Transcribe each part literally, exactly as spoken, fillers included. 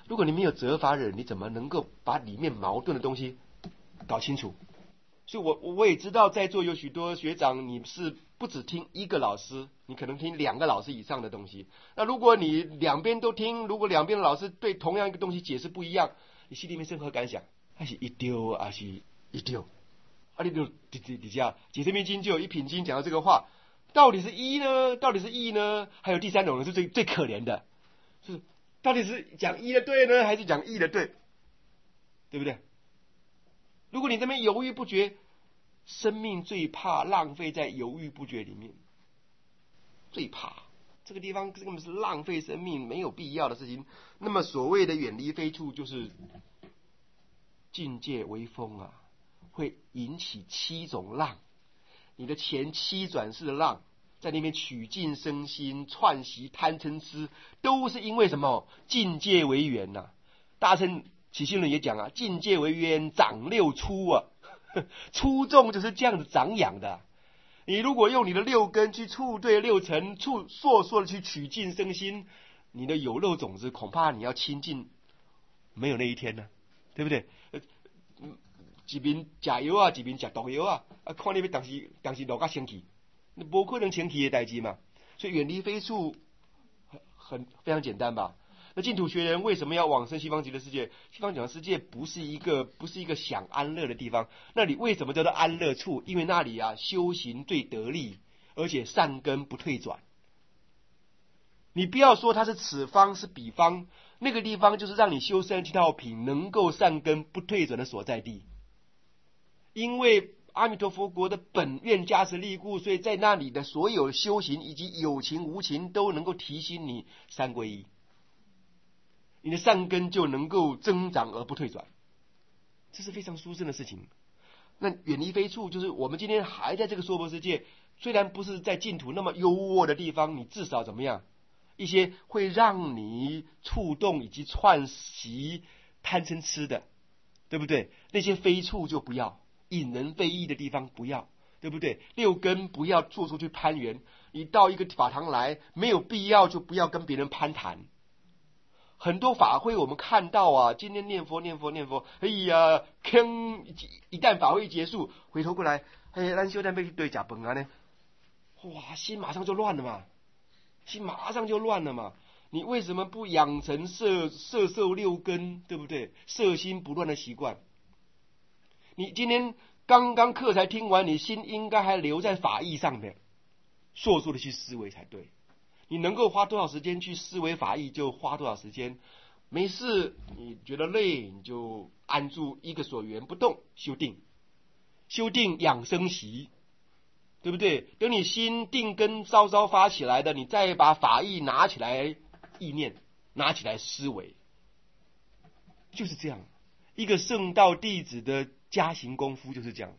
如果你没有责罚人，你怎么能够把里面矛盾的东西搞清楚？所以我我也知道在座有许多学长，你是不只听一个老师，你可能听两个老师以上的东西。那如果你两边都听，如果两边的老师对同样一个东西解释不一样，你心里面生何感想？还是一丢，还是一丢？啊，你就底底底下解释面经就有一品经讲到这个话，到底是一呢？到底是异呢？还有第三种人是最最可怜的，是到底是讲一的对呢，还是讲异的对？对不对？如果你这边犹豫不决，生命最怕浪费在犹豫不决里面，最怕这个地方根本是浪费生命，没有必要的事情。那么所谓的远离非处，就是境界微风啊，会引起七种浪。你的前七转世的浪，在那边取尽身心、串习贪嗔痴，都是因为什么？境界为缘呐、啊。大乘起信论也讲啊，境界为缘，长六出啊。出众就是这样子长养的。你如果用你的六根去触对六尘，触烁烁的去取尽身心，你的有漏种子恐怕你要清净，没有那一天呢，对不对？一边加油啊，一边吃毒药啊，啊，看你要当时当时落个生气，那不可能生气的代志嘛。所以远离非处很很非常简单吧。那净土学人为什么要往生西方极乐世界？西方极乐世界不是一个不是一个享安乐的地方，那里为什么叫做安乐处？因为那里啊修行最得力，而且善根不退转。你不要说它是此方是彼方，那个地方就是让你修三七道品能够善根不退转的所在地。因为阿弥陀佛国的本愿加持力故，所以在那里的所有修行以及有情无情都能够提醒你三皈依。你的善根就能够增长而不退转，这是非常殊胜的事情。那远离非处，就是我们今天还在这个娑婆世界，虽然不是在净土那么优渥的地方，你至少怎么样？一些会让你触动以及串习贪嗔痴的，对不对？那些非处就不要，引人非议的地方不要，对不对？六根不要做出去攀缘，你到一个法堂来，没有必要就不要跟别人攀谈。很多法会我们看到啊，今天念佛念佛念佛，哎呀，坑一旦法会结束，回头过来，哎，咱修蛋被对假崩啊呢，哇，心马上就乱了嘛，心马上就乱了嘛。你为什么不养成摄摄受六根，对不对？摄心不乱的习惯。你今天刚刚课才听完，你心应该还留在法义上面，烁烁的去思维才对。你能够花多少时间去思维法义，就花多少时间。没事，你觉得累，你就安住一个所缘不动，修定，修定养生习，对不对？等你心定根稍稍发起来的，你再把法义拿起来，意念拿起来思维，就是这样。一个圣道弟子的加行功夫就是这样。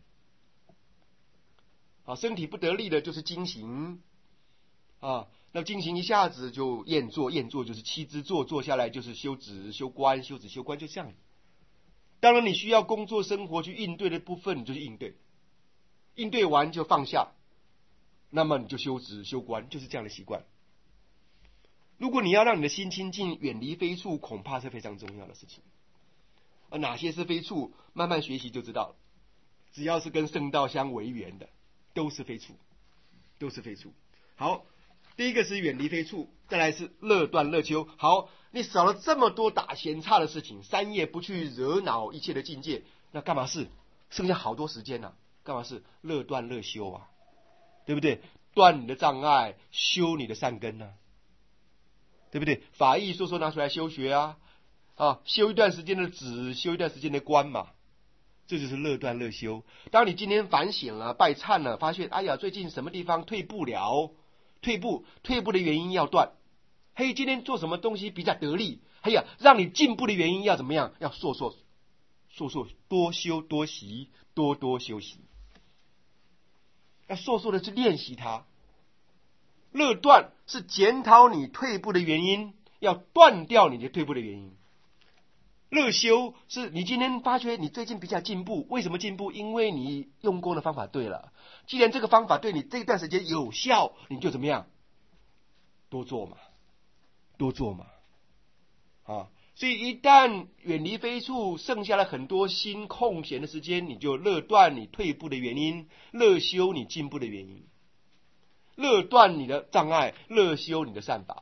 啊，身体不得力的就是精行啊。那进行一下子就验坐，验坐就是七支坐，坐下来就是修止、修观、修止、修观，就这样。当然，你需要工作生活去应对的部分，你就去应对，应对完就放下，那么你就修止、修观，就是这样的习惯。如果你要让你的心清净，远离非处，恐怕是非常重要的事情。而哪些是非处，慢慢学习就知道了。只要是跟圣道相违缘的，都是非处，都是非处。好。第一个是远离非处，再来是乐断乐修。好，你少了这么多打闲岔的事情，三业不去惹恼一切的境界，那干嘛事？剩下好多时间啊，干嘛事？乐断乐修啊，对不对？断你的障碍，修你的善根啊，对不对？法义说说拿出来修学啊，啊，修一段时间的止，修一段时间的观嘛，这就是乐断乐修。当你今天反省了、拜忏了，发现哎呀，最近什么地方退步了？退步，退步的原因要断。嘿，今天做什么东西比较得力？哎呀，让你进步的原因要怎么样？要烁烁，烁烁多修多习，多多修习。要烁烁的去练习它。乐断是检讨你退步的原因，要断掉你的退步的原因。乐修是你今天发觉你最近比较进步，为什么进步？因为你用功的方法对了。既然这个方法对你这段时间有效，你就怎么样？多做嘛，多做嘛，啊！ 所以一旦远离非处，剩下了很多心空闲的时间，你就乐断你退步的原因，乐修你进步的原因，乐断你的障碍，乐修你的善法。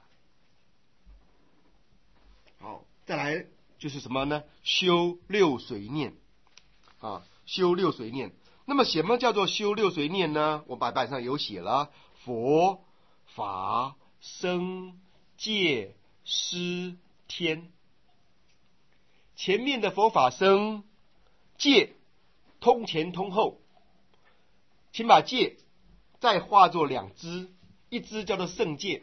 好，再来就是什么呢？修六随念啊，修六随念。那么什么叫做修六随念呢？我白板上有写了：佛、法、僧、戒、施、天。前面的佛法僧戒通前通后，请把戒再化作两支，一支叫做圣戒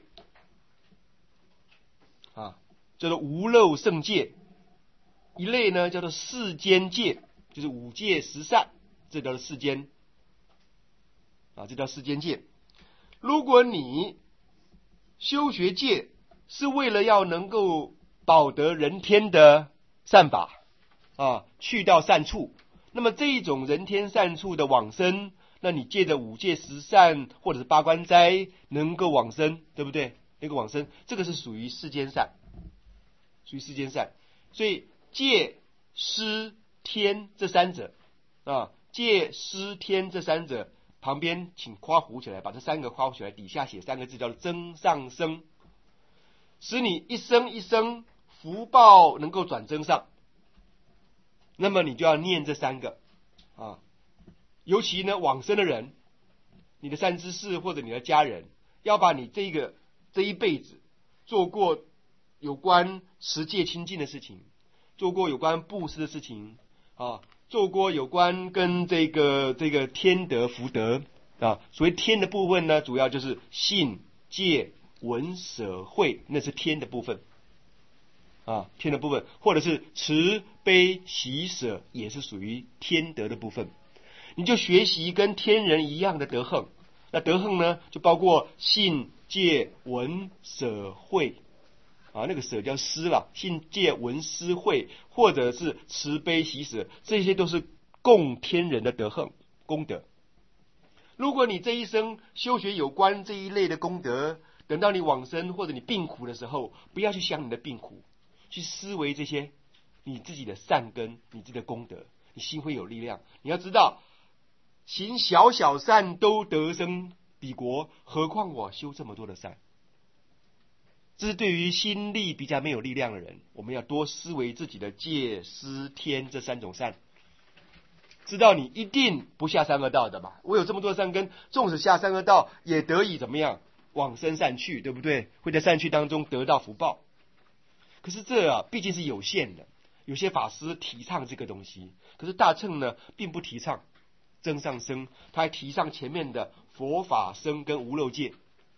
啊，叫做无漏圣戒；一类呢叫做世间戒，就是五戒十善，这叫做世间啊，这叫世间戒。如果你修学戒是为了要能够保得人天的善法啊，去到善处，那么这一种人天善处的往生，那你借着五戒十善或者是八关斋能够往生，对不对？能够往生，这个是属于世间善，属于世间善。所以戒、施、天这三者啊，戒、施、天这三者旁边请括弧起来，把这三个括弧起来，底下写三个字叫做增上生，使你一生一生福报能够转增上，那么你就要念这三个啊。尤其呢，往生的人，你的善知识或者你的家人，要把你这个这一辈子做过有关持戒清净的事情，做过有关布施的事情啊，做过有关跟这个这个天德福德啊。所谓天的部分呢，主要就是信、戒、闻、舍、慧，那是天的部分。啊，天的部分，或者是慈悲喜舍，也是属于天德的部分。你就学习跟天人一样的德行。那德行呢，就包括信、戒、闻、舍、慧啊，那个舍叫施了，信、戒、闻、施、慧，或者是慈悲喜舍，这些都是供天人的德行功德。如果你这一生修学有关这一类的功德，等到你往生或者你病苦的时候，不要去想你的病苦，去思维这些你自己的善根，你自己的功德，你心会有力量。你要知道，行小小善都得生彼国，何况我修这么多的善。这是对于心力比较没有力量的人，我们要多思维自己的戒、施、天这三种善，知道你一定不下三恶道的吧？我有这么多的善根，纵使下三恶道，也得以怎么样往生善趣，对不对？会在善趣当中得到福报。可是这啊，毕竟是有限的。有些法师提倡这个东西，可是大乘呢，并不提倡增上生，他还提倡前面的佛法僧跟无漏戒。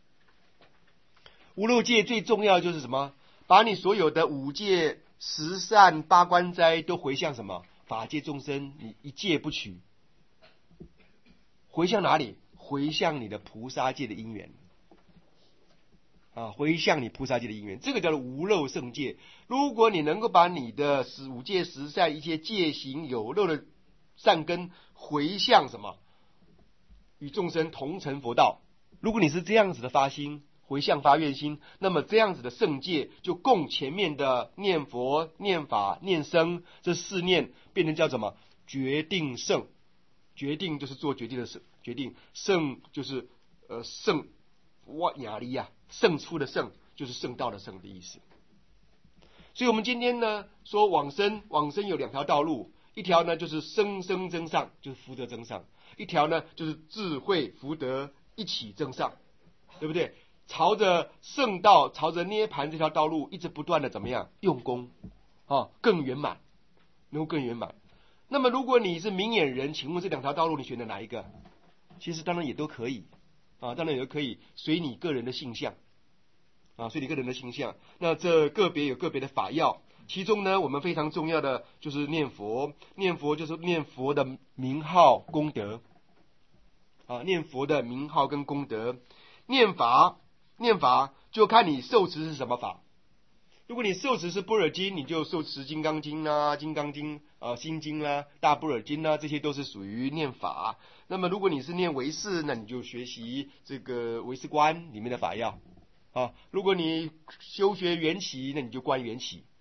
无漏戒最重要就是什么？把你所有的五戒、十善、八关斋都回向什么？法界众生，你一戒不取。回向哪里？回向你的菩萨界的因缘。啊，回向你菩萨界的因缘，这个叫做无漏圣戒。如果你能够把你的五戒十善一些戒行有漏的善根回向什么，与众生同成佛道。如果你是这样子的发心，回向发愿心，那么这样子的圣戒就供前面的念佛、念法、念僧这四念，变成叫什么？决定胜。决定就是做决定的决定，胜就是呃胜哇雅利亚。胜出的胜就是圣道的胜的意思。所以我们今天呢说往生，往生有两条道路，一条呢就是生生增上，就是福德增上；一条呢就是智慧福德一起增上，对不对？朝着圣道，朝着涅盘这条道路，一直不断的怎么样用功啊，更圆满，能够更圆满。那么如果你是明眼人，请问这两条道路你选择哪一个？其实当然也都可以啊，当然也都可以，随你个人的性向啊，随你个人的性向。那这个别有个别的法要，其中呢，我们非常重要的就是念佛，念佛就是念佛的名号功德啊，念佛的名号跟功德。念法，念法就看你受持是什么法。如果你受持是般若经，你就受持金刚经啦、金刚经啊、心经啦、大般若经啦，这些都是属于念法。那么如果你是念唯识，那你就学习这个唯识观里面的法要啊。如果你修学缘起，那你就观缘起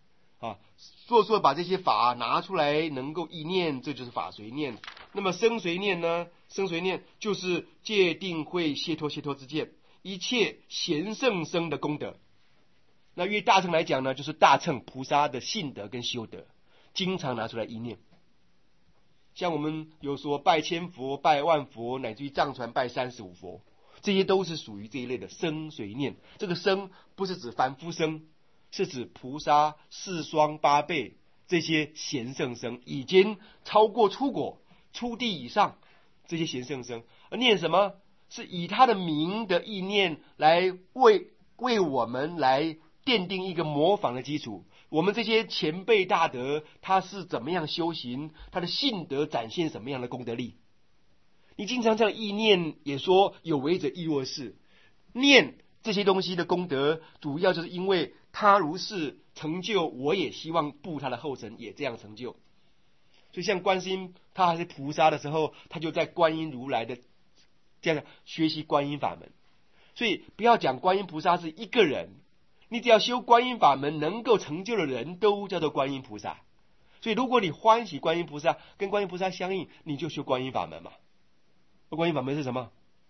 啊，做做把这些法拿出来能够意念，这就是法随念。那么生随念呢？生随念就是戒定慧解脱解脱之见，一切贤圣生的功德。那越大乘来讲呢，就是大乘菩萨的信德跟修德，经常拿出来意念。像我们有说拜千佛、拜万佛，乃至于藏传拜三十五佛，这些都是属于这一类的生随念。这个生不是指凡夫生，是指菩萨、四双八辈这些贤圣生，已经超过出果、出地以上这些贤圣生。而念什么？是以他的名的意念来为为我们来奠定一个模仿的基础。我们这些前辈大德，他是怎么样修行，他的信德展现什么样的功德力。你经常这样意念，也说有为者亦若是。念这些东西的功德，主要就是因为他如是成就，我也希望步他的后尘，也这样成就。所以像观世音，他还是菩萨的时候，他就在观音如来的这样学习观音法门。所以不要讲观音菩萨是一个人，你只要修观音法门能够成就的人都叫做观音菩萨。所以如果你欢喜观音菩萨，跟观音菩萨相应，你就修观音法门嘛。观音法门是什么？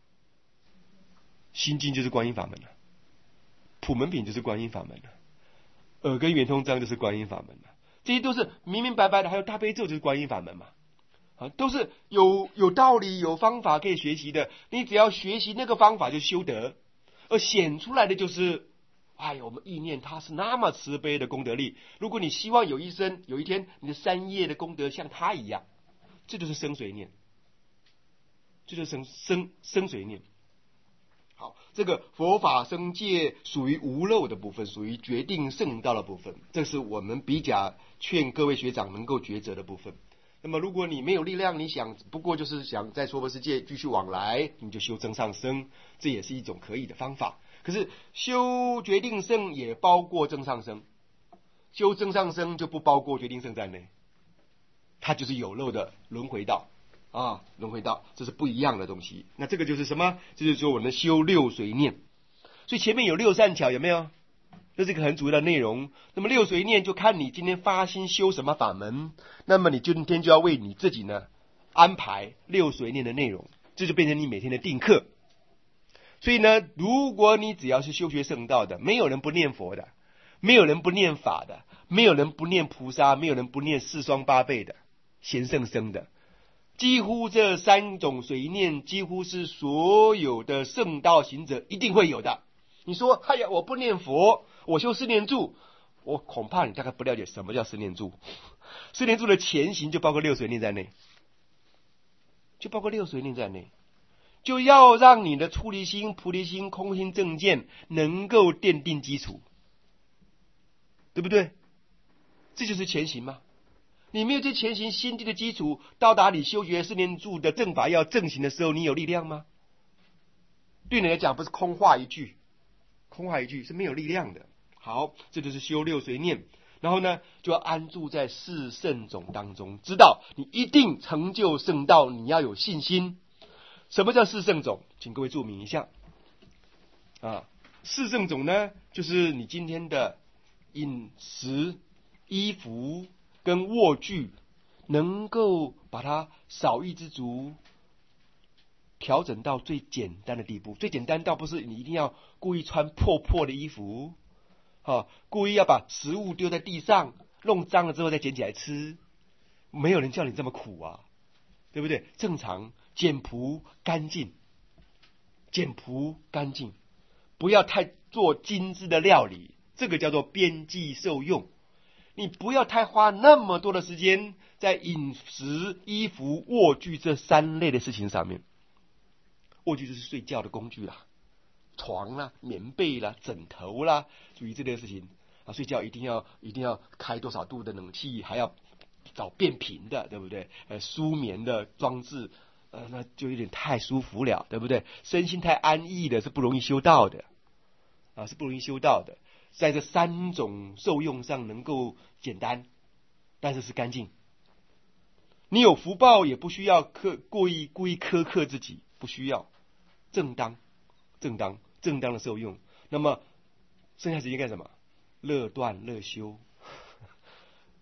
心经就是观音法门了，普门品就是观音法门了，耳根圆通章就是观音法门了，这些都是明明白白的。还有大悲咒就是观音法门嘛，啊，都是有有道理、有方法可以学习的。你只要学习那个方法，就修德，而显出来的就是，哎呀，我们意念它是那么慈悲的功德力。如果你希望有一生有一天你的三业的功德像他一样，这就是生随念，这就是生生生随念。好，这个佛法生戒属于无漏的部分，属于决定圣道的部分，这是我们比较劝各位学长能够抉择的部分。那么如果你没有力量，你想不过就是想在娑婆世界继续往来，你就修增上生，这也是一种可以的方法。可是修决定圣也包括增上生，修增上生就不包括决定圣在内，它就是有漏的轮回道啊，轮回道，这是不一样的东西。那这个就是什么？这就是说我们修六随念。所以前面有六善巧，有没有？这是一个很主要的内容。那么六随念就看你今天发心修什么法门，那么你今天就要为你自己呢安排六随念的内容，这就变成你每天的定课。所以呢，如果你只要是修学圣道的，没有人不念佛的，没有人不念法的，没有人不念菩萨，没有人不念四双八辈的贤圣生的。几乎这三种随念，几乎是所有的圣道行者一定会有的。你说，哎呀，我不念佛，我修四念住，我恐怕你大概不了解什么叫四念住。四念住的前行就包括六随念在内，就包括六随念在内，就要让你的出离心、菩提心、空心正见能够奠定基础，对不对？这就是前行嘛。你没有这前行心地的基础，到达你修学四念住的正法要正行的时候，你有力量吗？对你来讲不是空话一句，空话一句是没有力量的。好，这就是修六随念，然后呢就要安住在四圣种当中，知道你一定成就圣道，你要有信心。什么叫四圣种？请各位注明一下啊。四圣种呢，就是你今天的饮食、衣服跟卧具，能够把它少一知足，调整到最简单的地步。最简单倒不是你一定要故意穿破破的衣服，啊，故意要把食物丢在地上，弄脏了之后再捡起来吃。没有人叫你这么苦啊，对不对？正常简朴干净，简朴干净，不要太做精致的料理，这个叫做边际受用。你不要太花那么多的时间在饮食、衣服、卧具这三类的事情上面。卧具就是睡觉的工具啦，床啦、棉被啦、枕头啦，注意这类事情啊。睡觉一定要一定要开多少度的冷气，还要找变频的，对不对？呃，舒眠的装置，呃，那就有点太舒服了，对不对？身心太安逸的是不容易修道的啊，是不容易修道的。在这三种受用上能够简单，但是是干净。你有福报也不需要刻故意故意苛刻自己，不需要，正当正当正当的受用。那么剩下时间干什么？乐断乐修，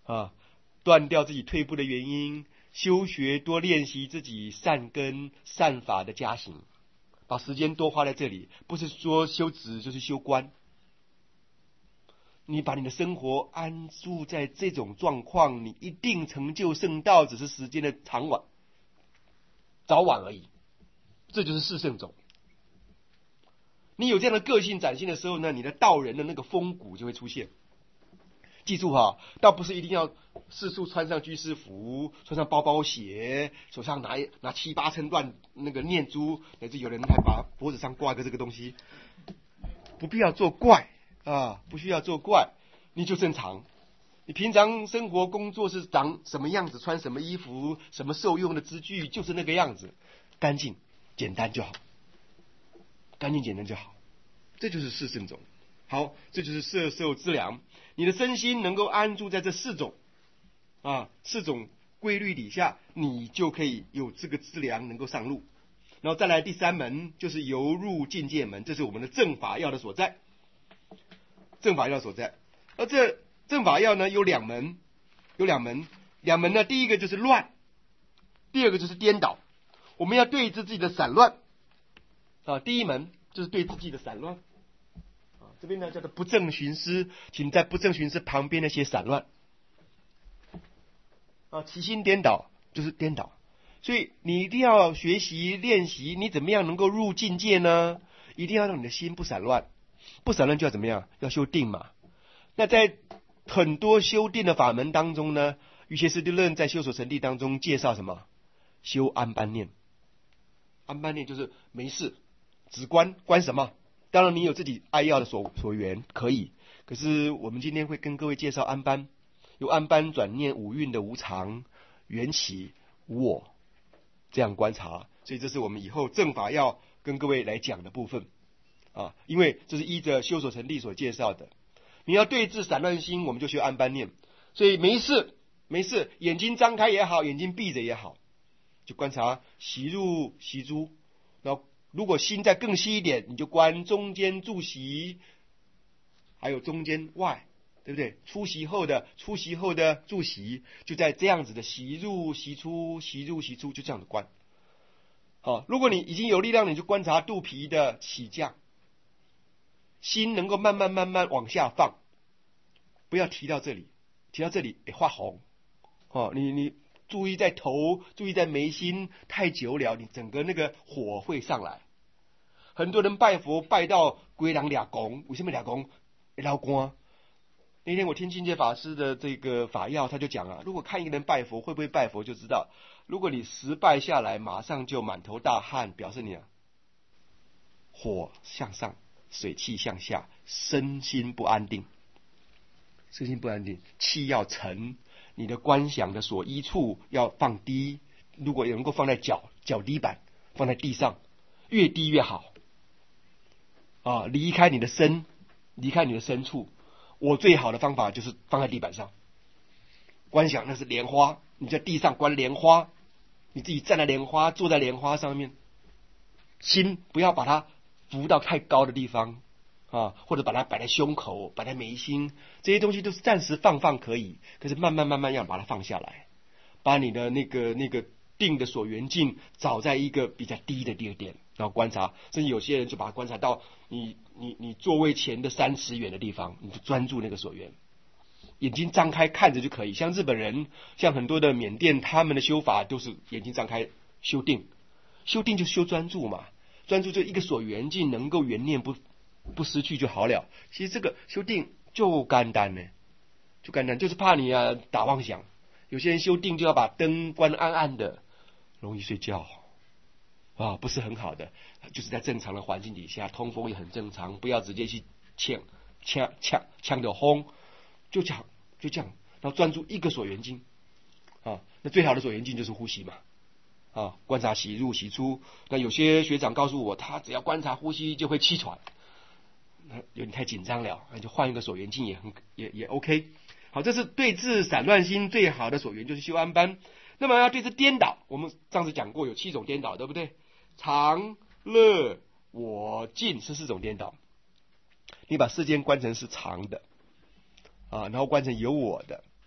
啊，断掉自己退步的原因，修学多练习自己善根善法的加行，把时间多花在这里，不是说修止就是修观。你把你的生活安住在这种状况，你一定成就圣道，只是时间的长晚早晚而已。这就是四圣种。你有这样的个性展现的时候呢，你的道人的那个风骨就会出现。记住哈，倒不是一定要四处穿上居士服，穿上包包鞋，手上拿拿七八称乱那个念珠，乃至有人还把脖子上挂个这个东西，不必要做怪啊，不需要做怪，你就正常。你平常生活工作是长什么样子，穿什么衣服，什么受用的支具，就是那个样子，干净简单就好，干净简单就好，这就是四圣种。好，这就是摄受资粮。你的身心能够安住在这四种啊四种规律底下，你就可以有这个资粮能够上路。然后再来第三门就是由入境界门，这是我们的正法要的所在。正法要所在，而这正法要呢有两门，有两门，两门呢，第一个就是乱，第二个就是颠倒。我们要对治自己的散乱啊，第一门就是对治自己的散乱。这边呢叫做不正寻思，请在不正寻思旁边那些散乱啊，起心颠倒就是颠倒，所以你一定要学习练习，你怎么样能够入境界呢？一定要让你的心不散乱，不散乱就要怎么样？要修定嘛。那在很多修定的法门当中呢，瑜伽师地论在修所成谛当中介绍什么？修安般念。安般念就是没事，只观观什么？当然你有自己爱要的所所缘可以，可是我们今天会跟各位介绍安般，由安般转念五蕴的无常、缘起、无我，这样观察。所以这是我们以后正法要跟各位来讲的部分啊，因为这是依着修所成谛所介绍的。你要对治散乱心，我们就修安般念。所以没事没事，眼睛张开也好，眼睛闭着也好，就观察息入息出，然后如果心再更细一点，你就观中间住息，还有中间外，对不对？出息后的出息后的住息，就在这样子的息入息出，息入息出，就这样子观。好，如果你已经有力量，你就观察肚皮的起降，心能够慢慢慢慢往下放，不要提到这里，提到这里也画红。哦，你你。注意在头，注意在眉心，太久了，你整个那个火会上来。很多人拜佛拜到龟人俩公，为什么俩公？老光。那天我听境界法师的这个法要，他就讲啊，如果看一个人拜佛会不会拜佛，就知道，如果你十拜下来，马上就满头大汗，表示你啊，火向上，水气向下，身心不安定，身心不安定，气要沉。你的观想的所依处要放低，如果能够放在脚脚底板，放在地上，越低越好啊！离开你的身，离开你的深处。我最好的方法就是放在地板上观想，那是莲花，你在地上观莲花，你自己站在莲花，坐在莲花上面，心不要把它浮到太高的地方啊，或者把它摆在胸口，摆在眉心，这些东西都是暂时放放可以，可是慢慢慢慢要把它放下来，把你的那个那个定的所缘境找在一个比较低的地点，然后观察，甚至有些人就把它观察到你你你座位前的三尺远的地方，你就专注那个所缘，眼睛张开看着就可以。像日本人，像很多的缅甸，他们的修法都是眼睛张开修定，修定就修专注嘛，专注就一个所缘境能够缘念不不失去就好了。其实这个修定就简单呢，就简单，就是怕你啊打妄想。有些人修定就要把灯关暗暗的，容易睡觉啊，不是很好的。就是在正常的环境底下，通风也很正常，不要直接去呛呛呛呛的轰，就这样就这样，然后专注一个所缘境啊。那最好的所缘境就是呼吸嘛啊，观察息入息出。那有些学长告诉我，他只要观察呼吸就会气喘。有点太紧张了，那就换一个所缘境也很也也 OK。好，这是对治散乱心最好的所缘，就是修安般。那么要对治颠倒，我们上次讲过有七种颠倒，对不对？常、乐、我、净是四种颠倒。你把世间观成是常的啊，然后观成有我的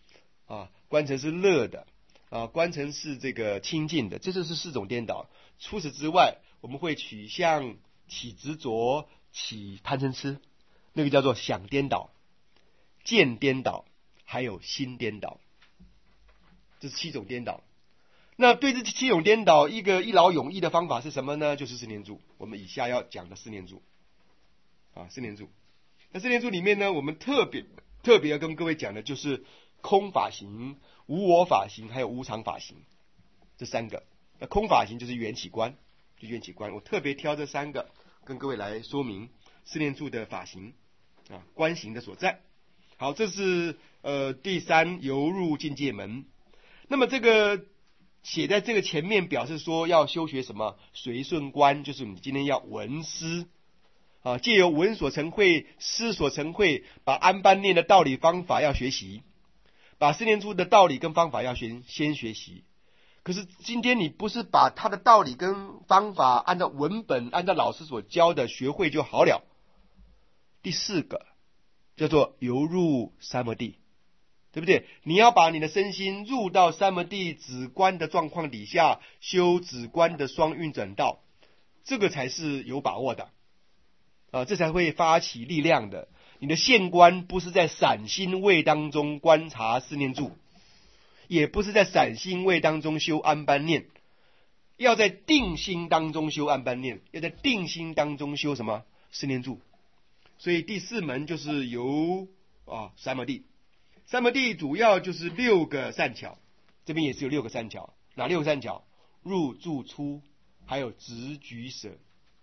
啊，观成是乐的啊，观成是这个清净的，这就是四种颠倒。除此之外，我们会取向、起执着、起贪嗔痴，那个叫做想颠倒、见颠倒，还有心颠倒，这是七种颠倒。那对这七种颠倒，一个一劳永逸的方法是什么呢？就是四念住。我们以下要讲的四念住啊，四念住。那四念住里面呢，我们特别特别要跟各位讲的就是空法行、无我法行，还有无常法行这三个。那空法行就是缘起观，就缘起观。我特别挑这三个跟各位来说明四念住的法行啊，观行的所在。好，这是呃第三游入境界门。那么这个写在这个前面，表示说要修学什么随顺观，就是你今天要闻思啊，借由闻所成慧、思所成慧，把安般念的道理方法要学习，把四念住的道理跟方法要先先学习。可是今天你不是把他的道理跟方法按照文本、按照老师所教的学会就好了。第四个叫做游入三摩地，对不对？你要把你的身心入到三摩地止观的状况底下，修止观的双运转道，这个才是有把握的啊，这才会发起力量的。你的现观不是在散心位当中观察四念住，也不是在散心位当中修安般念，要在定心当中修安般念，要在定心当中修什么四念住。所以第四门就是由啊三摩地。三摩地主要就是六个善巧，这边也是有六个善巧。哪六个善巧？入住出，还有直举舍。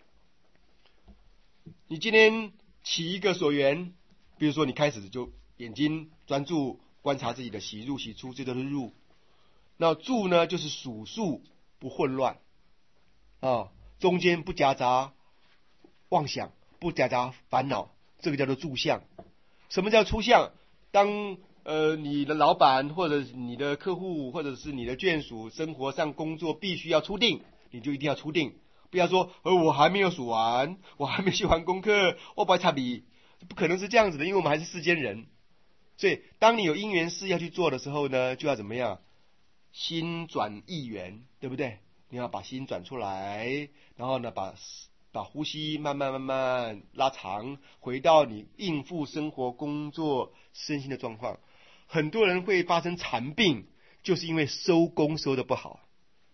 你今天起一个所缘，比如说你开始就眼睛专注观察自己的喜入喜出，这都是入。那住呢，就是数数不混乱啊，中间不夹杂妄想，不夹杂烦恼，这个叫做住相。什么叫出相？当呃，你的老板或者你的客户或者是你的眷属生活上工作必须要出定，你就一定要出定，不要说呃我还没有数完，我还没修完功课，我不会差笔，不可能是这样子的，因为我们还是世间人。所以当你有因缘事要去做的时候呢，就要怎么样？心转意缘，对不对？你要把心转出来，然后呢把把呼吸慢慢慢慢拉长，回到你应付生活工作身心的状况。很多人会发生残病，就是因为收功收的不好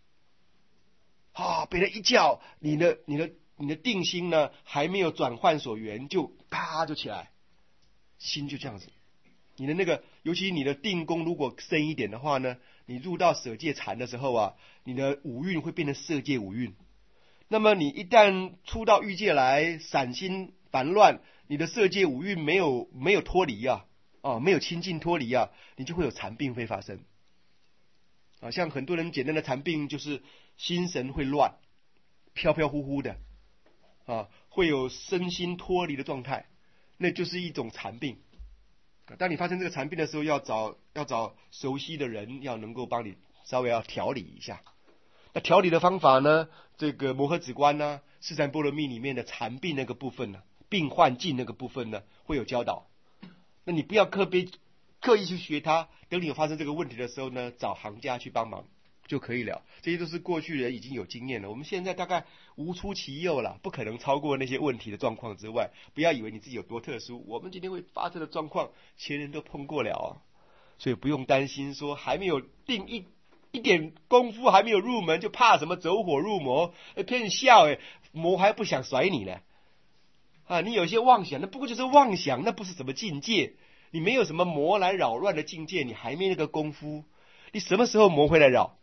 啊，被人一叫，你的你的你的定心呢还没有转换所缘，就啪就起来，心就这样子。你的那个，尤其你的定功如果深一点的话呢，你入到舍界禅的时候啊，你的五蕴会变成色界五蕴。那么你一旦出到欲界来，散心烦乱，你的色界五蕴没有没有脱离啊。哦，没有清净脱离啊，你就会有残病会发生啊。像很多人简单的残病就是心神会乱，飘飘忽忽的啊，会有身心脱离的状态，那就是一种残病。当你发生这个残病的时候，要找要找熟悉的人，要能够帮你稍微要调理一下。那调理的方法呢？这个摩诃止观呢，四禅波罗蜜里面的残病那个部分呢，病患境那个部分呢，会有教导。那你不要刻别刻意去学它，等你有发生这个问题的时候呢，找行家去帮忙就可以了。这些都是过去人已经有经验了，我们现在大概无出其右了，不可能超过那些问题的状况之外。不要以为你自己有多特殊，我们今天会发生的状况，前人都碰过了啊，所以不用担心说还没有定一一点功夫，还没有入门就怕什么走火入魔，骗笑哎，魔还不想甩你呢。啊，你有些妄想，那不过就是妄想，那不是什么境界。你没有什么魔来扰乱的境界，你还没那个功夫。你什么时候魔会来扰？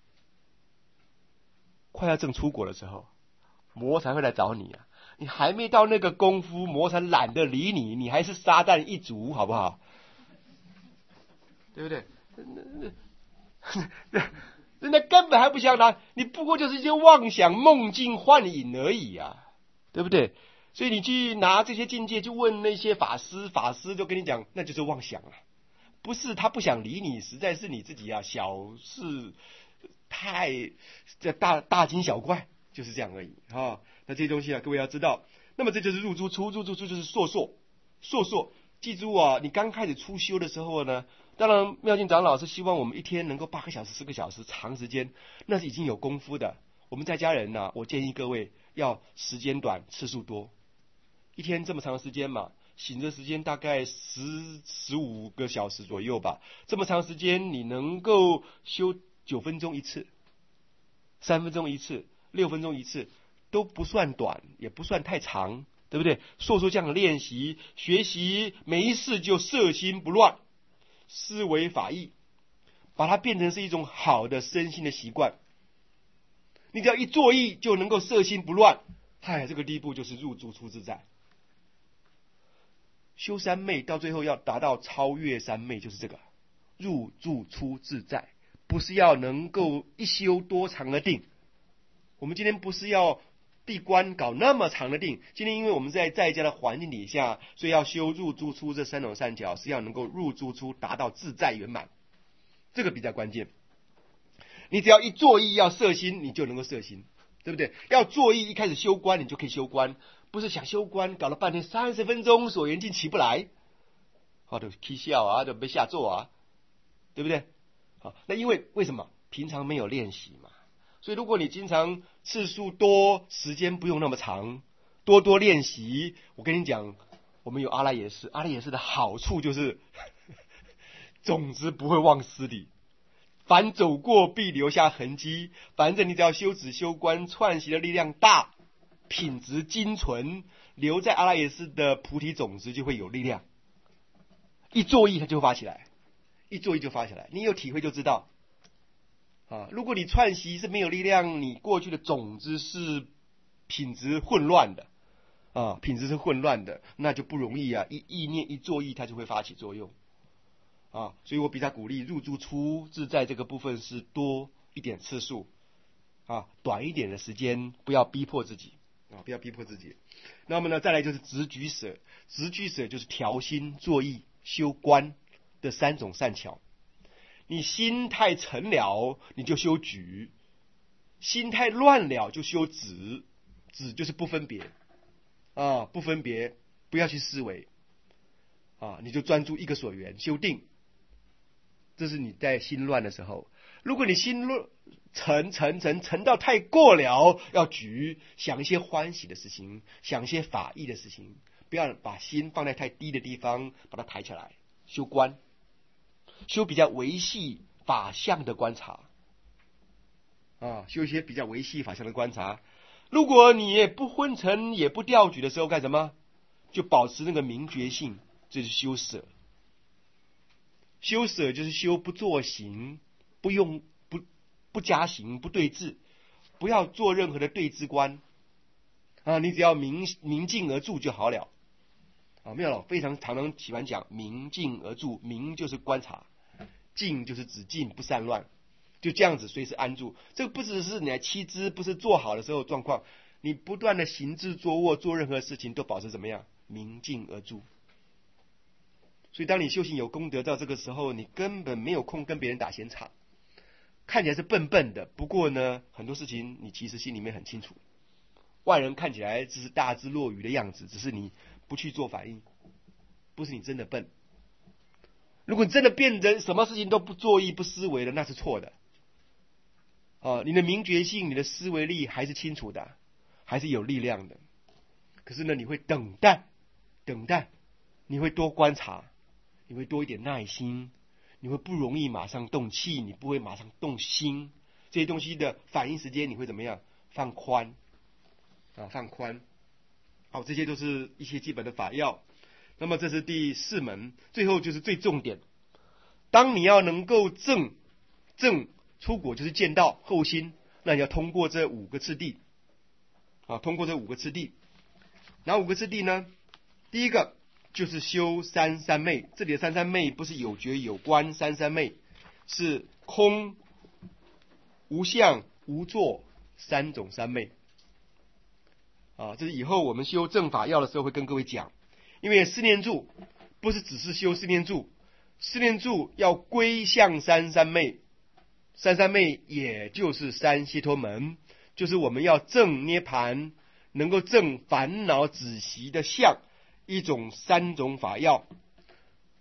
快要正出国的时候，魔才会来找你啊！你还没到那个功夫，魔才懒得理你，你还是撒旦一族，好不好？对不对？那那那根本还不想拿，你不过就是一些妄想、梦境、幻影而已啊，对不对？所以你去拿这些境界，就问那些法师，法师就跟你讲，那就是妄想了。不是他不想理你，实在是你自己啊，小事太这大大惊小怪，就是这样而已啊。那这些东西啊，各位要知道。那么这就是入住出，入住出就是烁烁烁烁。记住啊，你刚开始初修的时候呢， 当然，妙境长老是希望我们一天能够八个小时、十个小时，长时间，那是已经有功夫的。我们在家人呢、啊，我建议各位要时间短、次数多。一天这么长的时间嘛，醒着时间大概十十五个小时左右吧。这么长时间，你能够修九分钟一次，三分钟一次，六分钟一次，都不算短，也不算太长，对不对？做出这样的练习，学习没一事就摄心不乱，思维法义，把它变成是一种好的身心的习惯。你只要一作意就能够摄心不乱，嗨，这个第一步就是入住出自在。修三昧到最后要达到超越三昧，就是这个入住出自在，不是要能够一修多长的定。我们今天不是要闭关搞那么长的定，今天因为我们在在家的环境底下，所以要修入住出这三种善巧，是要能够入住出达到自在圆满，这个比较关键。你只要一作意要摄心，你就能够摄心，对不对？要作意一开始修观，你就可以修观，不是想修观搞了半天三十分钟所缘境起不来，好都起笑啊，都被下坐啊，对不对？好，那因为为什么平常没有练习嘛？所以如果你经常次数多，时间不用那么长，多多练习，我跟你讲，我们有阿赖耶识，阿赖耶识的好处就是种子不会忘失的，凡走过必留下痕迹，反正你只要修止修观，串习的力量大，品质精纯，留在阿赖耶识的菩提种子就会有力量，一作意它就发起来，一作意就发起来，你有体会就知道啊。如果你串习是没有力量，你过去的种子是品质混乱的啊，品质是混乱的，那就不容易啊，一意念一作意它就会发起作用啊。所以我比较鼓励入住出自在这个部分是多一点次数啊，短一点的时间，不要逼迫自己啊，不要逼迫自己。那么呢，再来就是直举舍，直举舍就是调心作意修观的三种善巧。你心太沉了，你就修举；心太乱了，就修止。止就是不分别啊，不分别，不要去思维啊，你就专注一个所缘修定。这是你在心乱的时候。如果你心乱沉沉沉沉到太过了，要举，想一些欢喜的事情，想一些法义的事情，不要把心放在太低的地方，把它抬起来。修观，修比较维系法相的观察啊，修一些比较维系法相的观察。如果你也不昏沉也不掉举的时候干什么？就保持那个明觉性，这是修舍。修舍就是修不作行，不用不不加行，不对治，不要做任何的对治观啊，你只要明明镜而住就好了啊。妙老非常常常喜欢讲明镜而住，明就是观察，静就是止静不散乱，就这样子随时安住。这个不只是你的七支不是做好的时候状况，你不断的行至坐卧做任何事情都保持怎么样？明镜而住。所以当你修行有功德到这个时候，你根本没有空跟别人打闲场，看起来是笨笨的，不过呢很多事情你其实心里面很清楚，外人看起来只是大智若愚的样子，只是你不去做反应，不是你真的笨。如果你真的变成什么事情都不作意不思维了，那是错的啊！你的明觉性你的思维力还是清楚的，还是有力量的。可是呢你会等待等待，你会多观察，你会多一点耐心，你会不容易马上动气，你不会马上动心，这些东西的反应时间你会怎么样？放宽啊，放宽。好，这些都是一些基本的法要。那么这是第四门，最后就是最重点。当你要能够证证出果，就是见到后心，那你要通过这五个次第啊，通过这五个次第。哪五个次第呢？第一个就是修三三昧，这里的三三昧不是有觉有观三三昧，是空、无相、无作三种三昧啊。这是以后我们修正法要的时候会跟各位讲。因为四念住不是只是修四念住，四念住要归向三三昧，三三昧也就是三解脱门，就是我们要证涅盘，能够证烦恼止息的相，一种三种法要。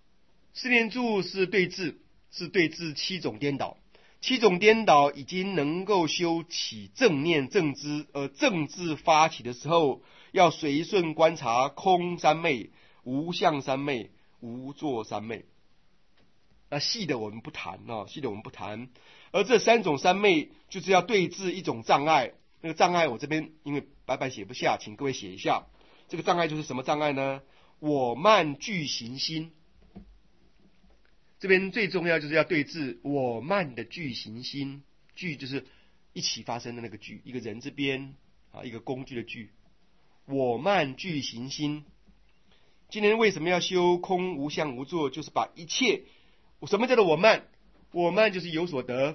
四念住是对治，是对治七种颠倒。七种颠倒已经能够修起正念正知，而正知发起的时候，要随顺观察空三昧、无相三昧、无作三昧。那细的我们不谈啊，细的我们不谈。而这三种三昧就是要对治一种障碍，那个障碍我这边因为白白写不下，请各位写一下。这个障碍就是什么障碍呢？我慢俱行心。这边最重要就是要对治我慢的俱行心，俱就是一起发生的那个俱，一个人字边啊，一个工具的具。我慢俱行心。今天为什么要修空无相无作？就是把一切，什么叫做我慢？我慢就是有所得，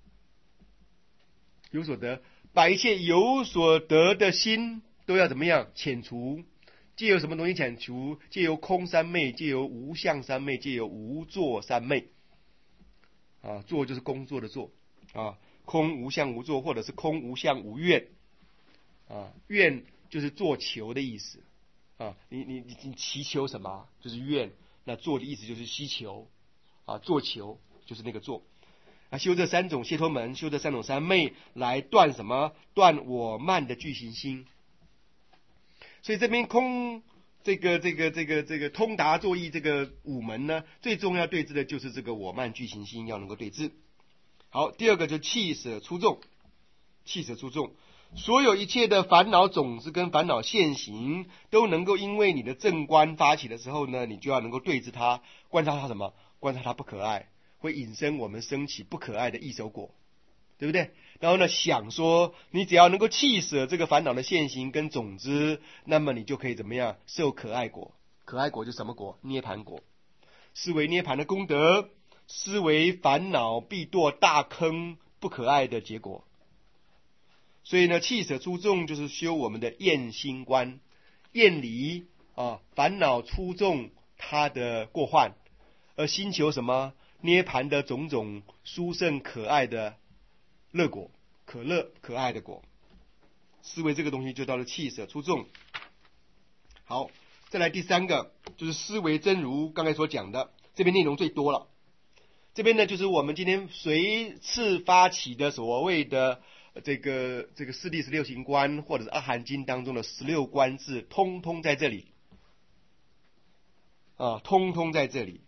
有所得，把一切有所得的心都要怎么样遣除？借由什么东西遣除？借由空三昧，借由无相三昧，借由无作三昧。啊，作就是工作的作啊，空无相无作，或者是空无相无愿啊，愿就是做求的意思啊，你你你你祈求什么？就是愿。那作的意思就是希求啊，做求就是那个做啊。修这三种解脱门，修这三种三昧，来断什么？断我慢的俱行心。所以这边空这个这个这个这个通达作意这个五门呢，最重要对治的就是这个我慢俱行心要能够对治。好，第二个就弃舍出众，弃舍出众，所有一切的烦恼种子跟烦恼现行，都能够因为你的正观发起的时候呢，你就要能够对治它，观察它什么？观察它不可爱，会引生我们升起不可爱的异熟果，对不对？然后呢，想说你只要能够弃舍这个烦恼的现行跟种子，那么你就可以怎么样受可爱果？可爱果就是什么果？涅盘果。思维涅盘的功德，思维烦恼必堕大坑不可爱的结果。所以呢，弃舍出众就是修我们的厌心观，厌离啊烦恼出众它的过患，而心求什么？涅盘的种种殊胜可爱的乐果，可乐可爱的果。思维这个东西就到了弃舍出众。好，再来第三个就是思维真如，刚才所讲的这边内容最多了。这边呢就是我们今天随次发起的所谓的这个这个四谛十六行观，或者是阿含经当中的十六观字，通通在这里啊，通通在这里。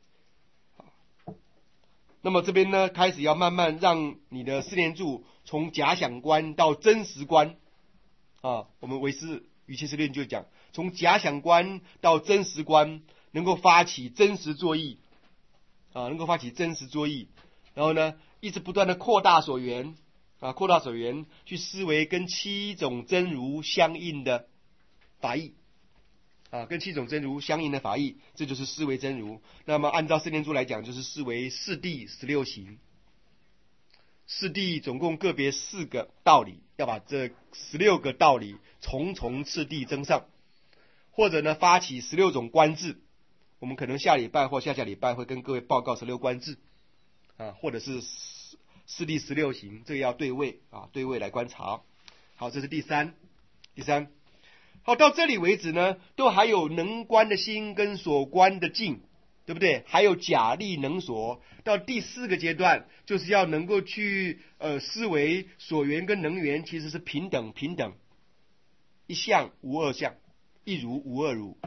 那么这边呢，开始要慢慢让你的四念住从假想观到真实观啊。我们唯识瑜伽师论就讲，从假想观到真实观，能够发起真实作意啊，能够发起真实作意，然后呢，一直不断的扩大所缘啊，扩大所缘，去思维跟七种真如相应的法义。啊，跟七种真如相应的法义，这就是思维真如。那么按照四念住来讲，就是思维四谛十六行。四谛总共个别四个道理，要把这十六个道理重重次第增上，或者呢发起十六种观智。我们可能下礼拜或下下礼拜会跟各位报告十六观智啊，或者是四谛十六行，这个要对位啊，对位来观察。好，这是第三，第三。好，到这里为止呢，都还有能观的心跟所观的境，对不对？还有假力能所。到第四个阶段，就是要能够去呃思维所缘跟能缘其实是平等平等，一相无二相，一如无二如。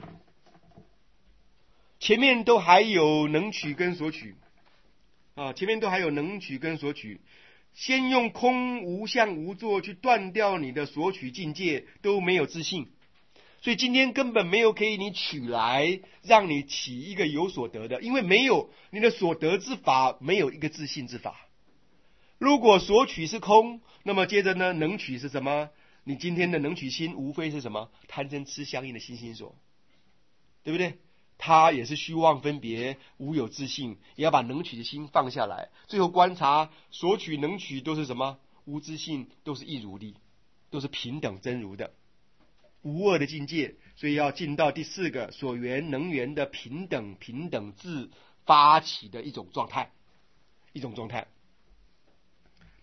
前面都还有能取跟所取啊，前面都还有能取跟所取。先用空无相无作去断掉你的所取境界，都没有自信。所以今天根本没有可以你取来让你起一个有所得的，因为没有你的所得之法，没有一个自信之法。如果所取是空，那么接着呢，能取是什么？你今天的能取心无非是什么？贪嗔痴相应的心心所，对不对？他也是虚妄分别，无有自信，也要把能取的心放下来。最后观察所取能取都是什么？无自信，都是一如的，都是平等真如的。无二的境界，所以要进到第四个所缘能缘的平等平等自发起的一种状态，一种状态。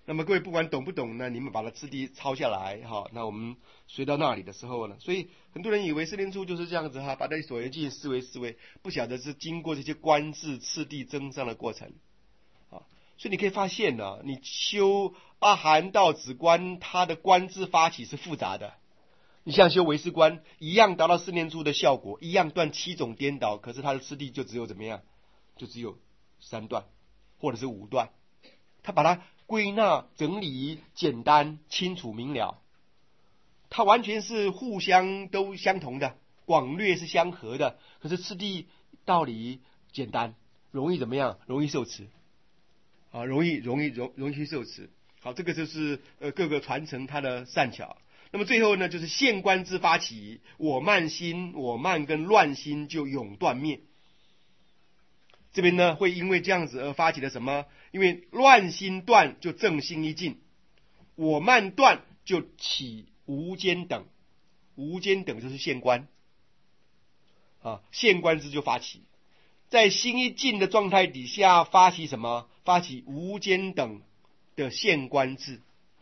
那么各位不管懂不懂呢，你们把它次第抄下来哈。那我们随到那里的时候呢，所以很多人以为四念处就是这样子哈，把这所缘境思维思维，不晓得是经过这些观智次第增上的过程啊。所以你可以发现呢，你修阿含道止观，它的观智发起是复杂的。你像修唯识观一样达到四念处的效果，一样断七种颠倒，可是它的次第就只有怎么样？就只有三段或者是五段，他把它归纳整理简单清楚明了，它完全是互相都相同的，广略是相合的，可是次第道理简单，容易怎么样？容易受持啊，容易容易容容易去受持。好，这个就是呃各个传承它的善巧。那么最后呢，就是现观之发起，我慢心我慢跟乱心就永断灭。这边呢会因为这样子而发起了什么？因为乱心断就正心一尽，我慢断就起无间等，无间等就是现观啊，现观之就发起，在心一尽的状态底下发起什么？发起无间等的现观智，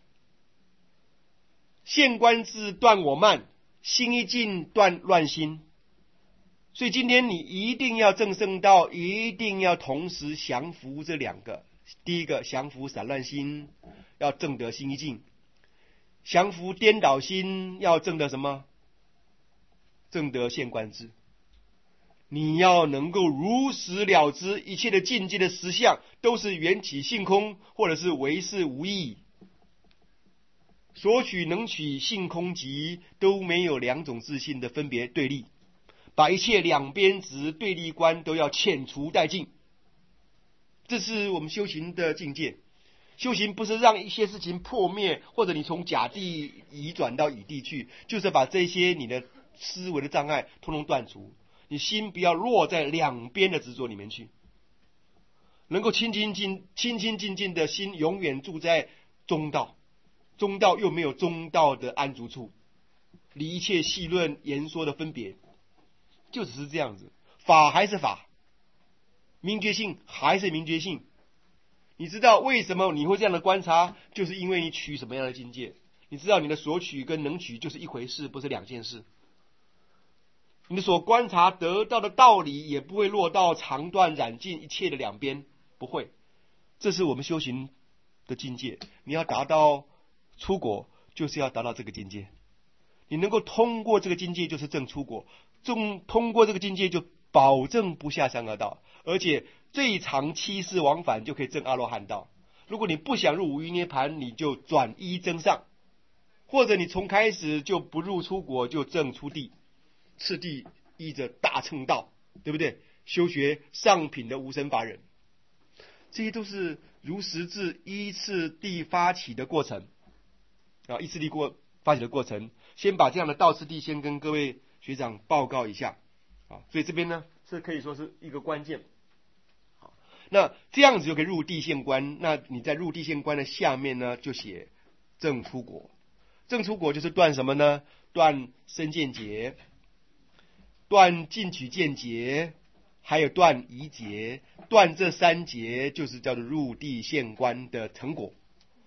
现观智断我慢，心一尽断乱心。所以今天你一定要正圣道，一定要同时降伏这两个。第一个降伏散乱心，要证得心一境；降服颠倒心，要证得什么？证得现观智。你要能够如实了知一切的境界的实相都是缘起性空，或者是唯是无义。所取能取性空即都没有两种自性的分别对立，把一切两边执对立观都要遣除殆尽。这是我们修行的境界。修行不是让一些事情破灭，或者你从甲地移转到乙地去，就是把这些你的思维的障碍通通断除。你心不要落在两边的执着里面去，能够清清净清清净净的心永远住在中道，中道又没有中道的安住处，离一切细论言说的分别，就只是这样子。法还是法，明觉性还是明觉性。你知道为什么你会这样的观察？就是因为你取什么样的境界。你知道你的所取跟能取就是一回事，不是两件事。你的所观察得到的道理也不会落到长断染尽一切的两边，不会。这是我们修行的境界。你要达到出果，就是要达到这个境界。你能够通过这个境界，就是证出果。通通过这个境界，就保证不下三恶道，而且最长七世往返就可以证阿罗汉道。如果你不想入五蕴涅盘，你就转一增上，或者你从开始就不入出果，就证出地。次第依着大乘道，对不对？修学上品的无生法忍，这些都是如实质依次第发起的过程啊，依次第过发起的过程。先把这样的道次第先跟各位学长报告一下啊，所以这边呢是可以说是一个关键。好，那这样子就可以入地现观。那你在入地现观的下面呢，就写证出果。证出果就是断什么呢？断身见结，断进取见结，还有断疑结。断这三结就是叫做入地现观的成果。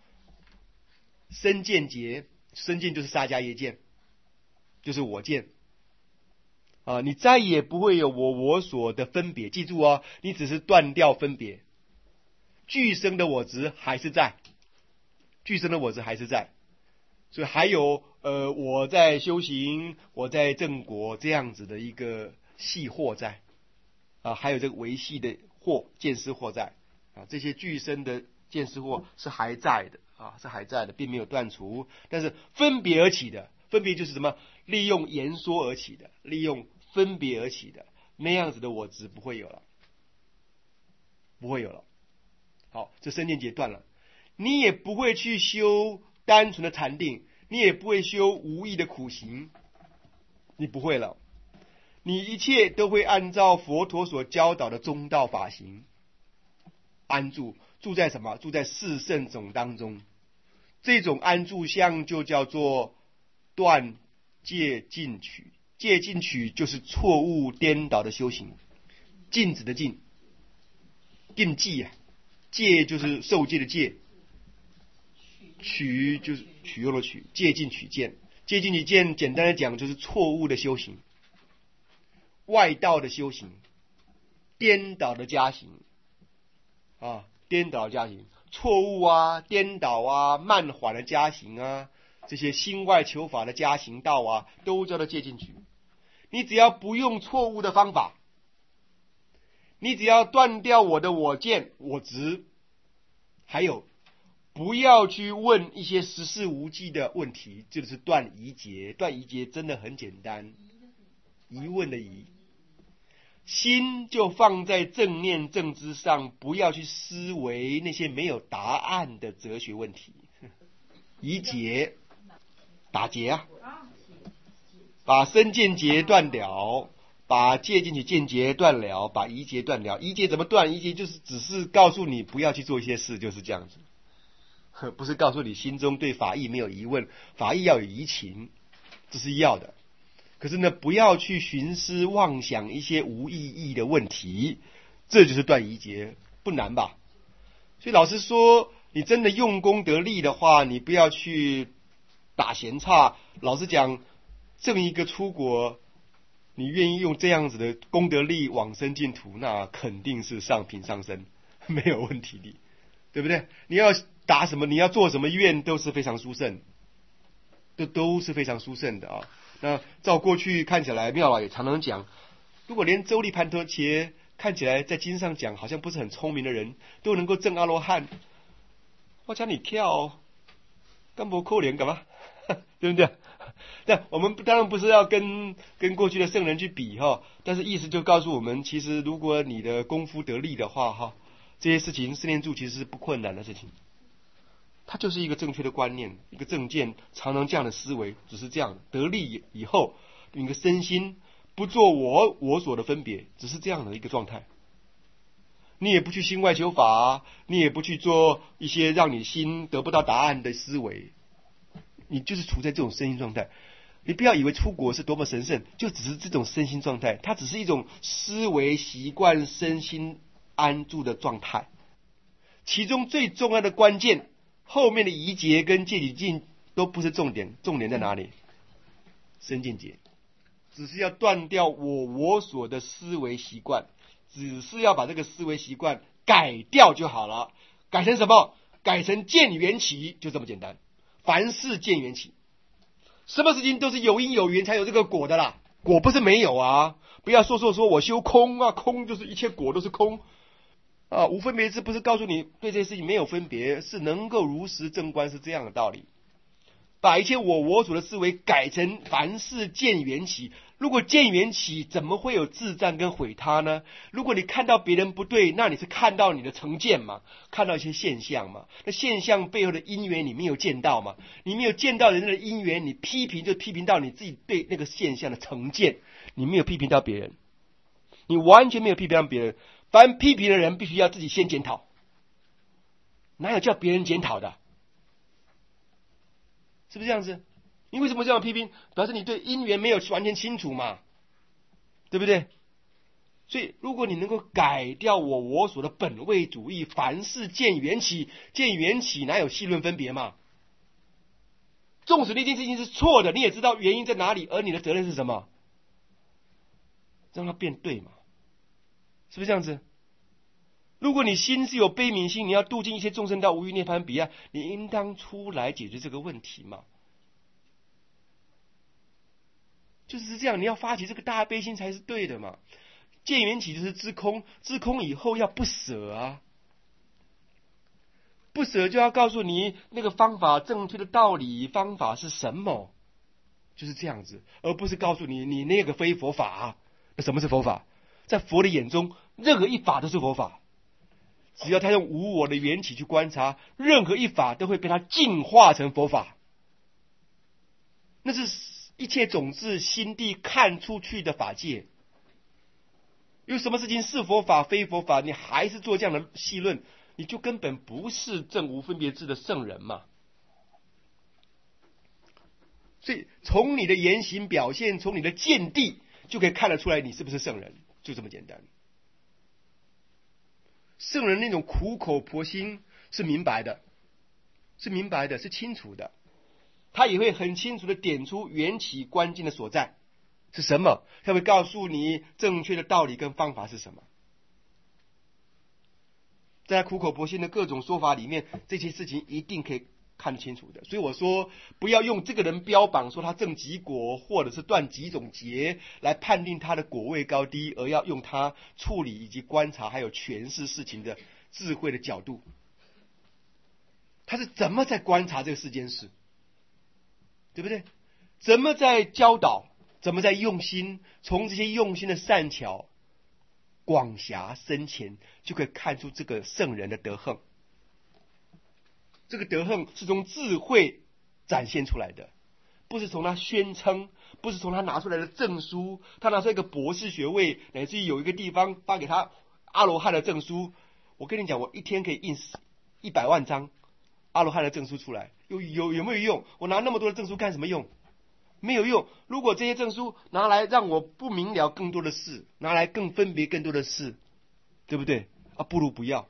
身见结，身见就是沙迦耶见，就是我见啊，你再也不会有我我所的分别。记住哦，你只是断掉分别，具生的我执还是在，具生的我执还是在。所以还有呃，我在修行，我在正果这样子的一个系惑在啊，还有这个维系的惑见思惑在啊，这些具身的见思惑是还在的啊，是还在的，并没有断除。但是分别而起的，分别就是什么？利用言说而起的，利用分别而起的，那样子的我执不会有了，不会有了。好，这身见结断了，你也不会去修单纯的禅定，你也不会修无益的苦行，你不会了。你一切都会按照佛陀所教导的中道法行安住，住在什么？住在四圣种当中。这种安住相就叫做断戒禁取。戒禁取就是错误颠倒的修行，禁止的禁，禁忌啊，戒就是受戒的戒， 取就是取用的取，借镜取见，借镜取见，简单的讲就是错误的修行，外道的修行，颠倒的加行啊，颠倒的加行，错误啊，颠倒啊，慢缓的加行啊，这些心外求法的加行道啊，都叫做借镜取。你只要不用错误的方法，你只要断掉我的我见我执，还有不要去问一些实事无迹的问题，就是断疑结。断疑结真的很简单，疑问的疑，心就放在正念正知上，不要去思维那些没有答案的哲学问题。疑结打结啊，把身见结断了，把借镜取见结断了，把疑结断了。疑结怎么断？疑结就是只是告诉你不要去做一些事，就是这样子，不是告诉你心中对法义没有疑问，法义要有疑情，这是要的。可是呢，不要去寻思妄想一些无意义的问题，这就是断疑结，不难吧？所以老师说，你真的用功得力的话，你不要去打闲岔。老实讲，正一个出国，你愿意用这样子的功德力往生净土，那肯定是上品上身，没有问题的，对不对？你要打什么，你要做什么愿都是非常殊胜，都都是非常殊胜的啊。那照过去看起来，妙老也常常讲，如果连周利盘陀伽看起来在经上讲好像不是很聪明的人都能够证阿罗汉，我讲你跳干不可怜干嘛？对不对？那我们当然不是要跟跟过去的圣人去比哈，但是意思就告诉我们，其实如果你的功夫得力的话哈，这些事情四念住其实是不困难的事情。它就是一个正确的观念，一个正见，常常这样的思维，只是这样得力以后，你的身心不做我我所的分别，只是这样的一个状态。你也不去心外求法，你也不去做一些让你心得不到答案的思维，你就是处在这种身心状态。你不要以为出国是多么神圣，就只是这种身心状态，它只是一种思维习惯身心安住的状态。其中最重要的关键，后面的疑结跟戒取境都不是重点，重点在哪里？身见结，只是要断掉我我所的思维习惯，只是要把这个思维习惯改掉就好了。改成什么？改成见缘起，就这么简单。凡事见缘起，什么事情都是有因有缘才有这个果的啦，果不是没有啊！不要说说说我修空啊，空就是一切果都是空。啊，无分别智不是告诉你对这些事情没有分别，是能够如实正观，是这样的道理。把一切我我所的思维改成凡事见缘起，如果见缘起，怎么会有自赞跟毁他呢？如果你看到别人不对，那你是看到你的成见嘛，看到一些现象嘛，那现象背后的因缘你没有见到嘛，你没有见到人家的因缘，你批评就批评到你自己对那个现象的成见，你没有批评到别人，你完全没有批评到别人。凡批评的人必须要自己先检讨，哪有叫别人检讨的？是不是这样子？你为什么这样批评？表示你对因缘没有完全清楚嘛，对不对？所以如果你能够改掉我我所的本位主义，凡事见缘起，见缘起哪有细论分别嘛？纵使那件事情是错的，你也知道原因在哪里，而你的责任是什么？让它变对嘛，是不是这样子？如果你心是有悲悯心，你要度尽一切众生到无余涅槃彼岸，你应当出来解决这个问题嘛。就是这样，你要发起这个大悲心才是对的嘛。见缘起就是知空，知空以后要不舍啊，不舍就要告诉你那个方法正确的道理，方法是什么，就是这样子，而不是告诉你你那个非佛法。那什么是佛法？在佛的眼中，任何一法都是佛法。只要他用无我的缘起去观察，任何一法都会被他净化成佛法。那是一切种子心地看出去的法界。有什么事情是佛法非佛法，你还是做这样的细论，你就根本不是正无分别智的圣人嘛。所以从你的言行表现，从你的见地，就可以看得出来你是不是圣人，就这么简单。圣人那种苦口婆心是明白的， 是明白的，是清楚的。他也会很清楚的点出缘起关键的所在是什么，他会告诉你正确的道理跟方法是什么。在苦口婆心的各种说法里面，这些事情一定可以看得清楚的。所以我说，不要用这个人标榜说他证几果或者是断几种结来判定他的果位高低，而要用他处理以及观察还有诠释事情的智慧的角度。他是怎么在观察这个世间事，对不对？怎么在教导，怎么在用心，从这些用心的善巧广狭深浅，就可以看出这个圣人的德行。这个德行是从智慧展现出来的，不是从他宣称，不是从他拿出来的证书，他拿出一个博士学位，乃至于有一个地方发给他阿罗汉的证书。我跟你讲，我一天可以印一百万张阿罗汉的证书出来，有有有没有用？我拿那么多的证书干什么用？没有用。如果这些证书拿来让我不明了更多的事，拿来更分别更多的事，对不对？啊，不如不要，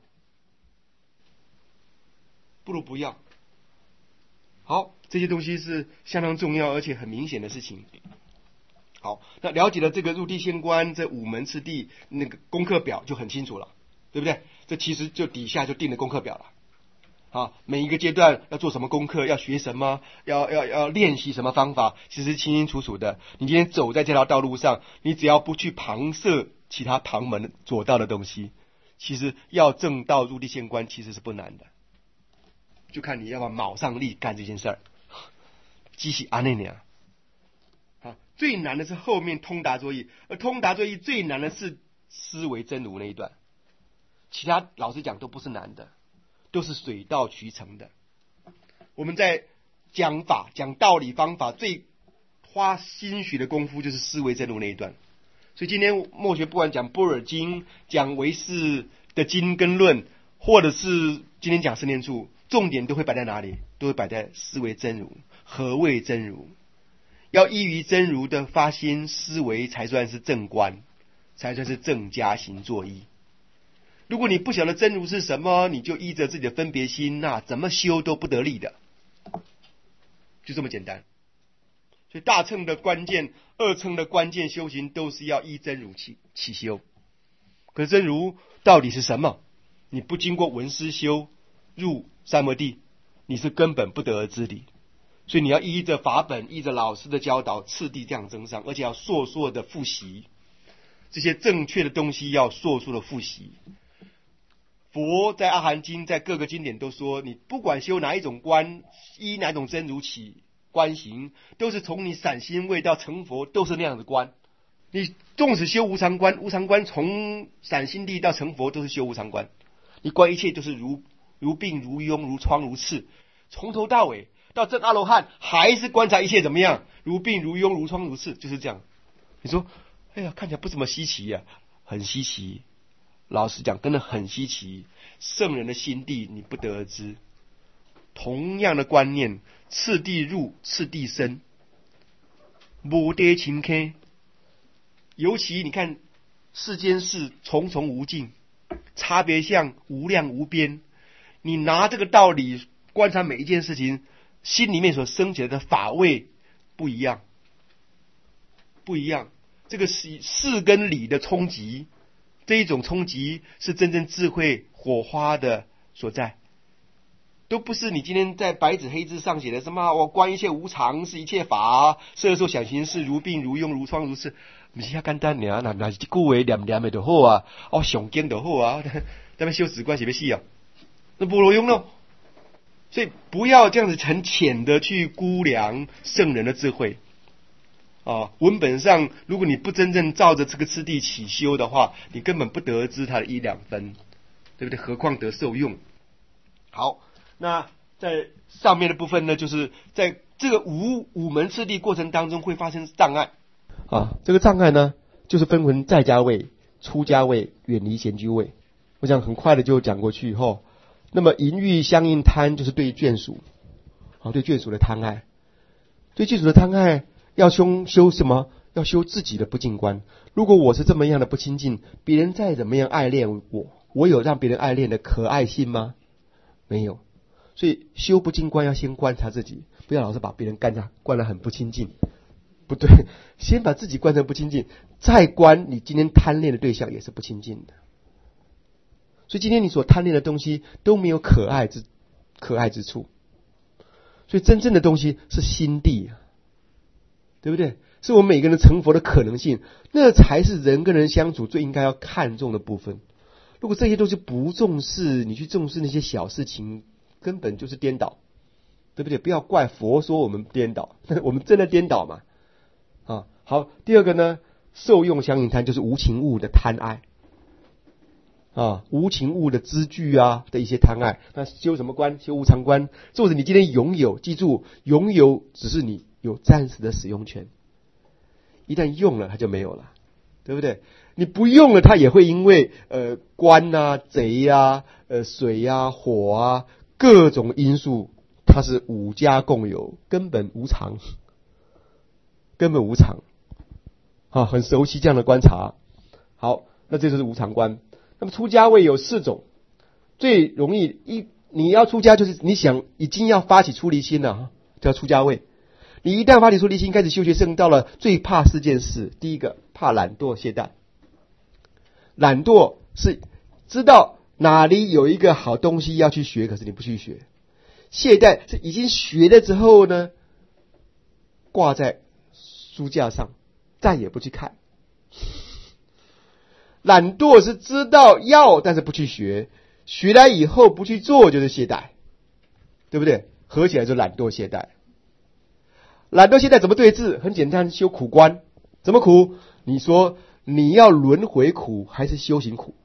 不如不要。好，这些东西是相当重要而且很明显的事情。好，那了解了这个入地仙观这五门次第，那个功课表就很清楚了，对不对？这其实就底下就定了功课表了。啊，每一个阶段要做什么功课，要学什么，要要要练习什么方法，其实清清楚楚的。你今天走在这条道路上，你只要不去旁涉其他旁门左道的东西，其实要证到入地仙观其实是不难的，就看你要不要卯上力干这件事儿。继续安内年啊，最难的是后面通达作意，而通达作意最难的是思维真如那一段，其他老实讲都不是难的。都是水到渠成的。我们在讲法、讲道理、方法，最花心血的功夫就是思维真如那一段。所以今天墨学不管讲般若经、讲唯识的经跟论，或者是今天讲十念处，重点都会摆在哪里？都会摆在思维真如。何谓真如？要依于真如的发心思维，才算是正观，才算是正加行作意。如果你不晓得真如是什么，你就依着自己的分别心，那怎么修都不得力的，就这么简单。所以大乘的关键、二乘的关键修行，都是要依真如起起修。可是真如到底是什么？你不经过闻思修入三摩地，你是根本不得而知的。所以你要依着法本，依着老师的教导，次第这样增上，而且要烁烁的复习这些正确的东西，要烁烁的复习。佛在阿含经，在各个经典都说，你不管修哪一种观，依哪种真如起观行，都是从你散心位到成佛，都是那样的观。你纵使修无常观，无常观从散心地到成佛都是修无常观。你观一切都是如如病如痈如疮如刺，从头到尾到证阿罗汉还是观察一切怎么样，如病如痈如疮如刺，就是这样。你说，哎呀，看起来不怎么稀奇呀、啊，很稀奇。老实讲，真的很稀奇。圣人的心地你不得而知。同样的观念，次第入，次第生，无跌情开。尤其你看世间事重重无尽，差别相无量无边。你拿这个道理观察每一件事情，心里面所升起来的法味不一样，不一样。这个是事跟理的冲击。这一种冲击是真正智慧火花的所在，都不是你今天在白纸黑字上写的什么我观一切无常是一切法，色受想行识如病如痈如疮如刺，不是遐简单尔，那那是一句话念念的就好啊，哦上经就好啊，咱们修止观是要死啊，那不罗用咯。所以不要这样子很浅的去估量圣人的智慧。啊，文本上如果你不真正照着这个次第起修的话，你根本不得知它的一两分，对不对？何况得受用。好，那在上面的部分呢，就是在这个五五门次第过程当中会发生障碍啊。这个障碍呢，就是分为在家位、出家位、远离闲居位。我想很快的就讲过去以后，那么淫欲相应贪就是对眷属，啊，对眷属的贪爱，对眷属的贪爱。要修修什么？要修自己的不净观。如果我是这么样的不亲近，别人再怎么样爱恋我，我有让别人爱恋的可爱性吗？没有。 所以修不净观要先观察自己，不要老是把别人干得观得很不清净，不对，先把自己观成不清净，再观你今天贪恋的对象也是不清净的。所以今天你所贪恋的东西都没有可爱之可爱之处，所以真正的东西是心地，对不对？是我们每个人成佛的可能性，那才是人跟人相处最应该要看重的部分。如果这些东西不重视，你去重视那些小事情，根本就是颠倒，对不对？不要怪佛说我们颠倒，我们真的颠倒嘛。啊，好，第二个呢，受用相应贪就是无情物的贪爱。啊，无情物的资具啊的一些贪爱，那修什么观？修无常观。或者你今天拥有，记住，拥有只是你有暂时的使用权，一旦用了它就没有了，对不对？你不用了，它也会因为呃官啊、贼啊、呃水啊、火啊各种因素，它是五家共有，根本无常，根本无常。啊，很熟悉这样的观察。好，那这就是无常观。那么出家位有四种，最容易一你要出家就是你想已经要发起出离心了，叫出家位。你一旦发起出离心，开始修学圣道了，最怕四件事。第一个怕懒惰懈怠，懒惰是知道哪里有一个好东西要去学，可是你不去学；懈怠是已经学了之后呢，挂在书架上，再也不去看。懒惰是知道要，但是不去学，学来以后不去做，就是懈怠，对不对？合起来就懒惰懈怠。懒惰懈怠怎么对治？很简单，修苦观。怎么苦？你说你要轮回苦还是修行苦？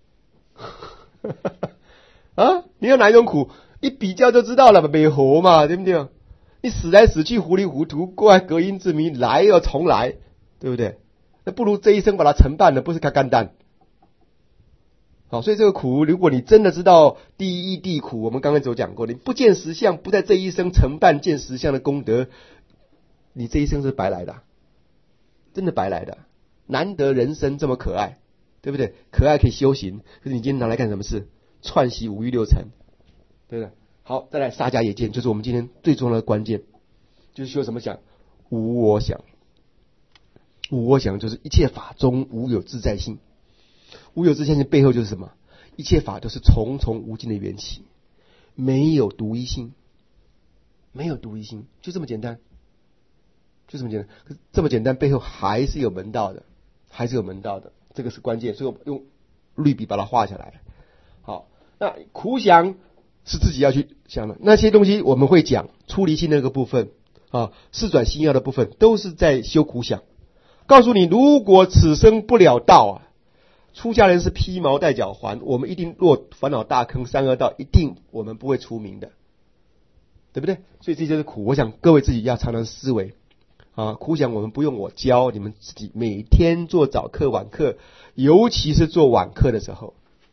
啊，你要哪一种苦？一比较就知道了，没活嘛，对不对？你死来死去糊里糊涂，过来隔音之谜，来又重来，对不对？那不如这一生把它承办了，不是开干单。好，所以这个苦，如果你真的知道第一地苦，我们刚刚有讲过，你不见实相，不在这一生承办见实相的功德，你这一生是白来的，真的白来的。难得人生这么可爱，对不对？可爱可以修行，可是你今天拿来干什么事？串习五欲六尘，对不对？好，再来杀家也见，就是我们今天最重要的关键，就是修什么想？无我想。无我想就是一切法中无有自在性，无有自在性背后就是什么？一切法都是重重无尽的缘起，没有独一性，没有独一性，就这么简单，就这么简单。可是这么简单背后还是有门道的，还是有门道的，这个是关键。所以我用绿笔把它画下来。好，那苦想是自己要去想的，那些东西我们会讲出离心那个部分啊，四转心要的部分都是在修苦想。告诉你，如果此生不了道啊，出家人是披毛戴脚环，我们一定落烦恼大坑，三恶道一定我们不会出名的，对不对？所以这就是苦。我想各位自己要常常思维啊，苦想我们不用我教，你们自己每天做早课晚课，尤其是做晚课的时候，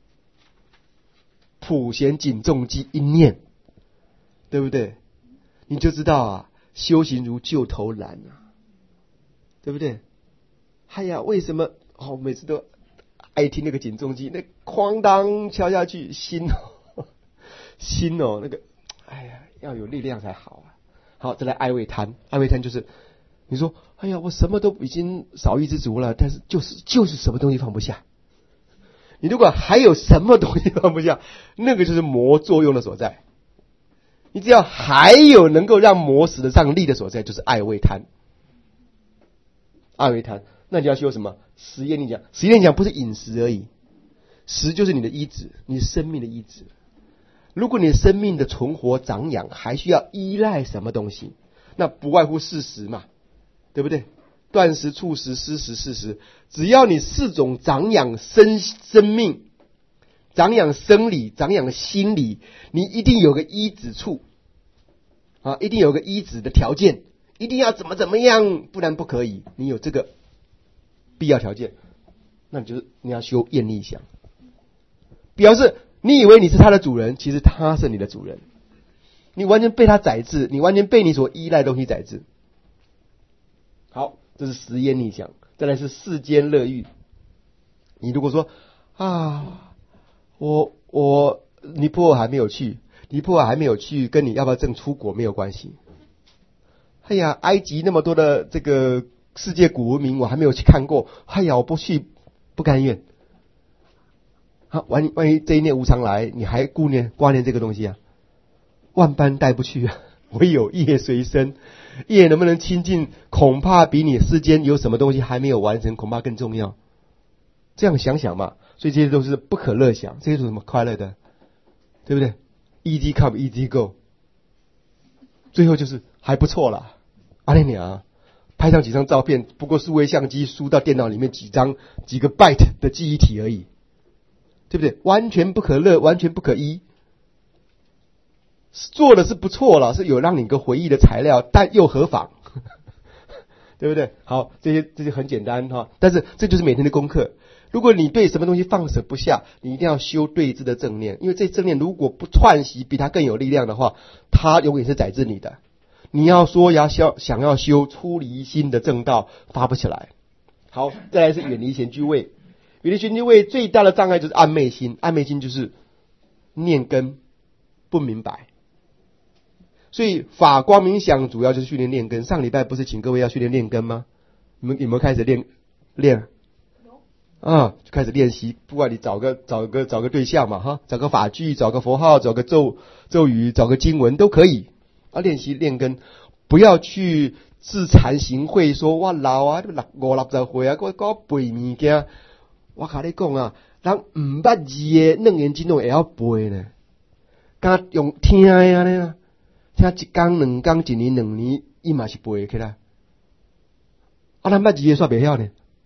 普贤警重记一念，对不对？你就知道啊，修行如救头蓝啊，对不对？哎呀，为什么哦？每次都爱听那个警钟机，那哐当敲下去，心哦，心哦，那个，哎呀，要有力量才好啊。好，再来爱味贪，爱味贪就是你说，哎呀，我什么都已经少欲知足了，但是就是就是什么东西放不下。你如果还有什么东西放不下，那个就是魔作用的所在。你只要还有能够让魔使得上力的所在，就是爱味贪。爱味贪。那你要修什么？十业力讲，十业力讲不是饮食而已，食就是你的医治，你生命的医治。如果你的生命的存活长养还需要依赖什么东西，那不外乎四食嘛，对不对？断食、触食、施食、四食，只要你四种长养生生命、长养生理、长养心理，你一定有个依止处啊，一定有个依止的条件，一定要怎么怎么样，不然不可以。你有这个必要条件，那你就是你要修厌离想，表示你以为你是他的主人，其实他是你的主人，你完全被他宰制，你完全被你所依赖的东西宰制。好，这是十厌离想。再来是世间乐欲。你如果说啊，我我尼泊尔还没有去， 尼泊尔还没有去，跟你要不要证出国没有关系。哎呀，埃及那么多的这个世界古文明，我还没有去看过。哎呀，我不去，不甘愿。啊，万万一这一念无常来，你还顾念挂念这个东西啊？万般带不去啊，唯有业随身。业能不能清净，恐怕比你世间有什么东西还没有完成，恐怕更重要。这样想想嘛，所以这些都是不可乐想，这些是什么快乐的，对不对 ？Easy come, easy go。最后就是还不错啦，阿莲娘拍上几张照片，不过数位相机输到电脑里面几张几个 byte 的记忆体而已，对不对？完全不可乐，完全不可依。做的是不错了，是有让你个回忆的材料，但又何妨？对不对？好，这些这些很简单哈，但是这就是每天的功课。如果你对什么东西放舍不下，你一定要修对治的正念，因为这正念如果不串习比它更有力量的话，它永远是宰制你的。你要说要想想要修出离心的正道，发不起来。好，再来是远离闲居位，远离闲居位最大的障碍就是暗昧心，暗昧心就是念根不明白。所以法光冥想主要就是训练练根。上礼拜不是请各位要训练练根吗？你们有没有开始练练？啊，就开始练习。不管你找个找个找个对象嘛，哈，找个法句，找个佛号，找个咒咒语，找个经文都可以啊。练习练根，不要去自惭形秽，说我老啊，六五六十岁啊，我搞背物件。我跟你讲啊，人唔捌字的楞严经都会晓背呢，敢用听的安尼啊。听一天两天一年两年，伊嘛是背起来。啊，咱捌字也煞袂晓呢。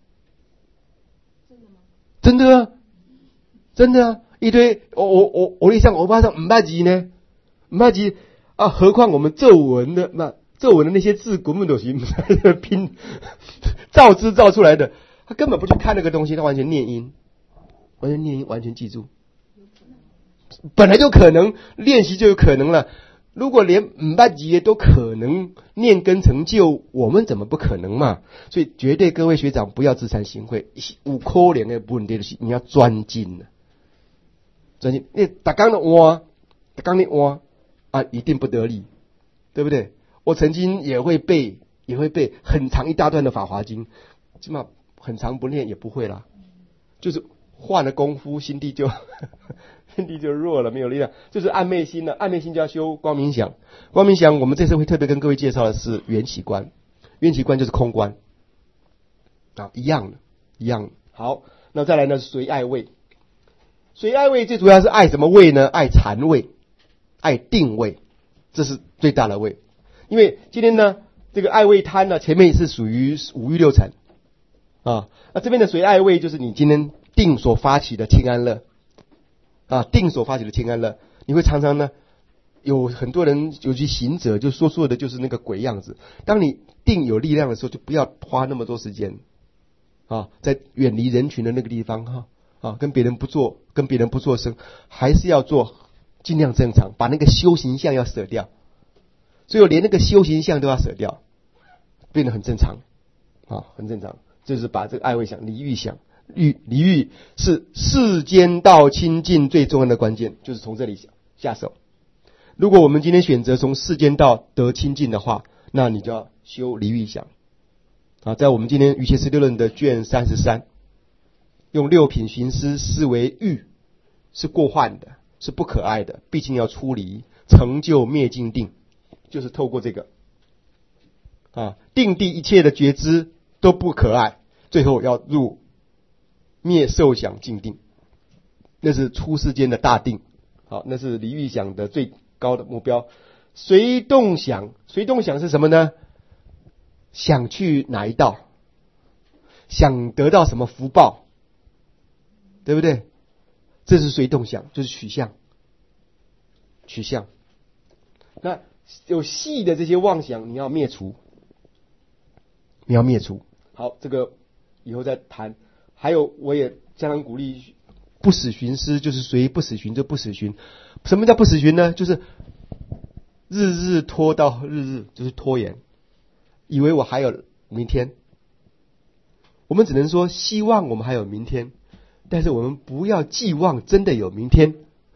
真的吗？真的啊，真的啊！一堆我我我我里向我巴上唔捌字呢，唔捌字啊！何况我们咒文的那咒文的那些字根本都是拼造字造出来的，他根本不去看那个东西，他完全念音，完全念音，完全记住。本来就可能练习就有可能了。如果连唔捌字都可能念根成就，我们怎么不可能嘛？所以绝对各位学长不要自惭形秽，有可能的问题就是你要专精了，专精。你打刚的挖，打刚的挖啊，一定不得力，对不对？我曾经也会背，也会背很长一大段的《法华经》，起码很长不念也不会啦，就是换了功夫，心地就。心地就弱了，没有力量，就是暗昧心了。暗昧心就要修光明想。光明想，我们这次会特别跟各位介绍的是缘起观。缘起观就是空观啊，一样的，一样的。好，那再来呢，随爱位。随爱位最主要是爱什么位呢？爱禅位，爱定位，这是最大的位。因为今天呢，这个爱位贪呢，前面是属于五欲六尘啊，那这边的随爱位就是你今天定所发起的清安乐。啊，定所发起的清安乐，你会常常呢，有很多人，尤其行者，就说说的就是那个鬼样子。当你定有力量的时候，就不要花那么多时间啊，在远离人群的那个地方哈啊，跟别人不做，跟别人不做声，还是要做尽量正常，把那个修行相要舍掉。所以我连那个修行相都要舍掉，变得很正常啊，很正常，就是把这个爱位想、离欲想。离离欲是世间道清净最重要的关键，就是从这里下手。如果我们今天选择从世间道得清净的话，那你就要修离欲想啊。在我们今天《瑜伽师六论》的卷三十三，用六品寻思视为欲是过患的，是不可爱的，毕竟要出离，成就灭尽定，就是透过这个啊，定地一切的觉知都不可爱，最后要入灭受想净定，那是出世间的大定。好，那是离欲想的最高的目标。随动想，随动想是什么呢？想去哪一道，想得到什么福报，对不对？这是随动想，就是取向，取向。那有细的这些妄想，你要灭除，你要灭除。好，这个以后再谈。还有，我也相当鼓励不死寻思，就是随不死寻就不死寻。什么叫不死寻呢？就是日日拖到日日，就是拖延，以为我还有明天。我们只能说希望我们还有明天，但是我们不要寄望真的有明天。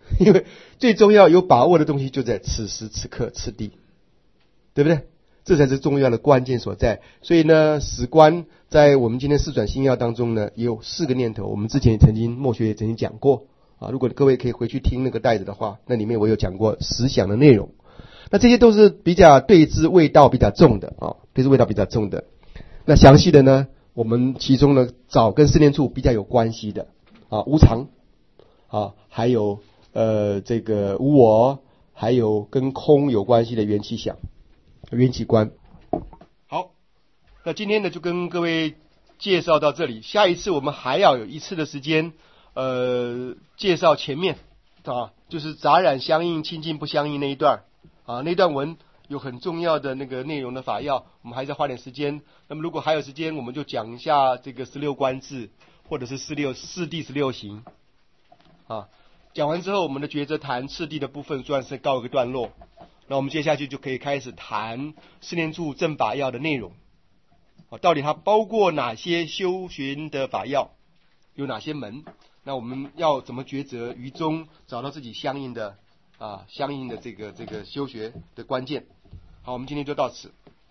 因为最重要有把握的东西就在此时此刻此地，对不对？这才是重要的关键所在。所以呢，史观在我们今天四转星耀当中呢，也有四个念头。我们之前也曾经墨学也曾经讲过啊，如果各位可以回去听那个带子的话，那里面我有讲过十想的内容。那这些都是比较对治味道比较重的啊，对治味道比较重的。那详细的呢，我们其中呢找跟四念处比较有关系的啊，无常啊，还有呃这个无我，还有跟空有关系的缘起想。缘起观。好，那今天呢就跟各位介绍到这里。下一次我们还要有一次的时间，呃，介绍前面啊，就是杂染相应、清净不相应那一段啊，那段文有很重要的那个内容的法要，我们还是要花点时间。那么如果还有时间，我们就讲一下这个十六观智，或者是四六四谛十六行啊。讲完之后，我们的觉则谈次第的部分算是告一个段落。那我们接下去就可以开始谈四念处正法要的内容啊，到底它包括哪些修学的法要，有哪些门？那我们要怎么抉择于中找到自己相应的啊相应的这个这个修学的关键？好，我们今天就到此。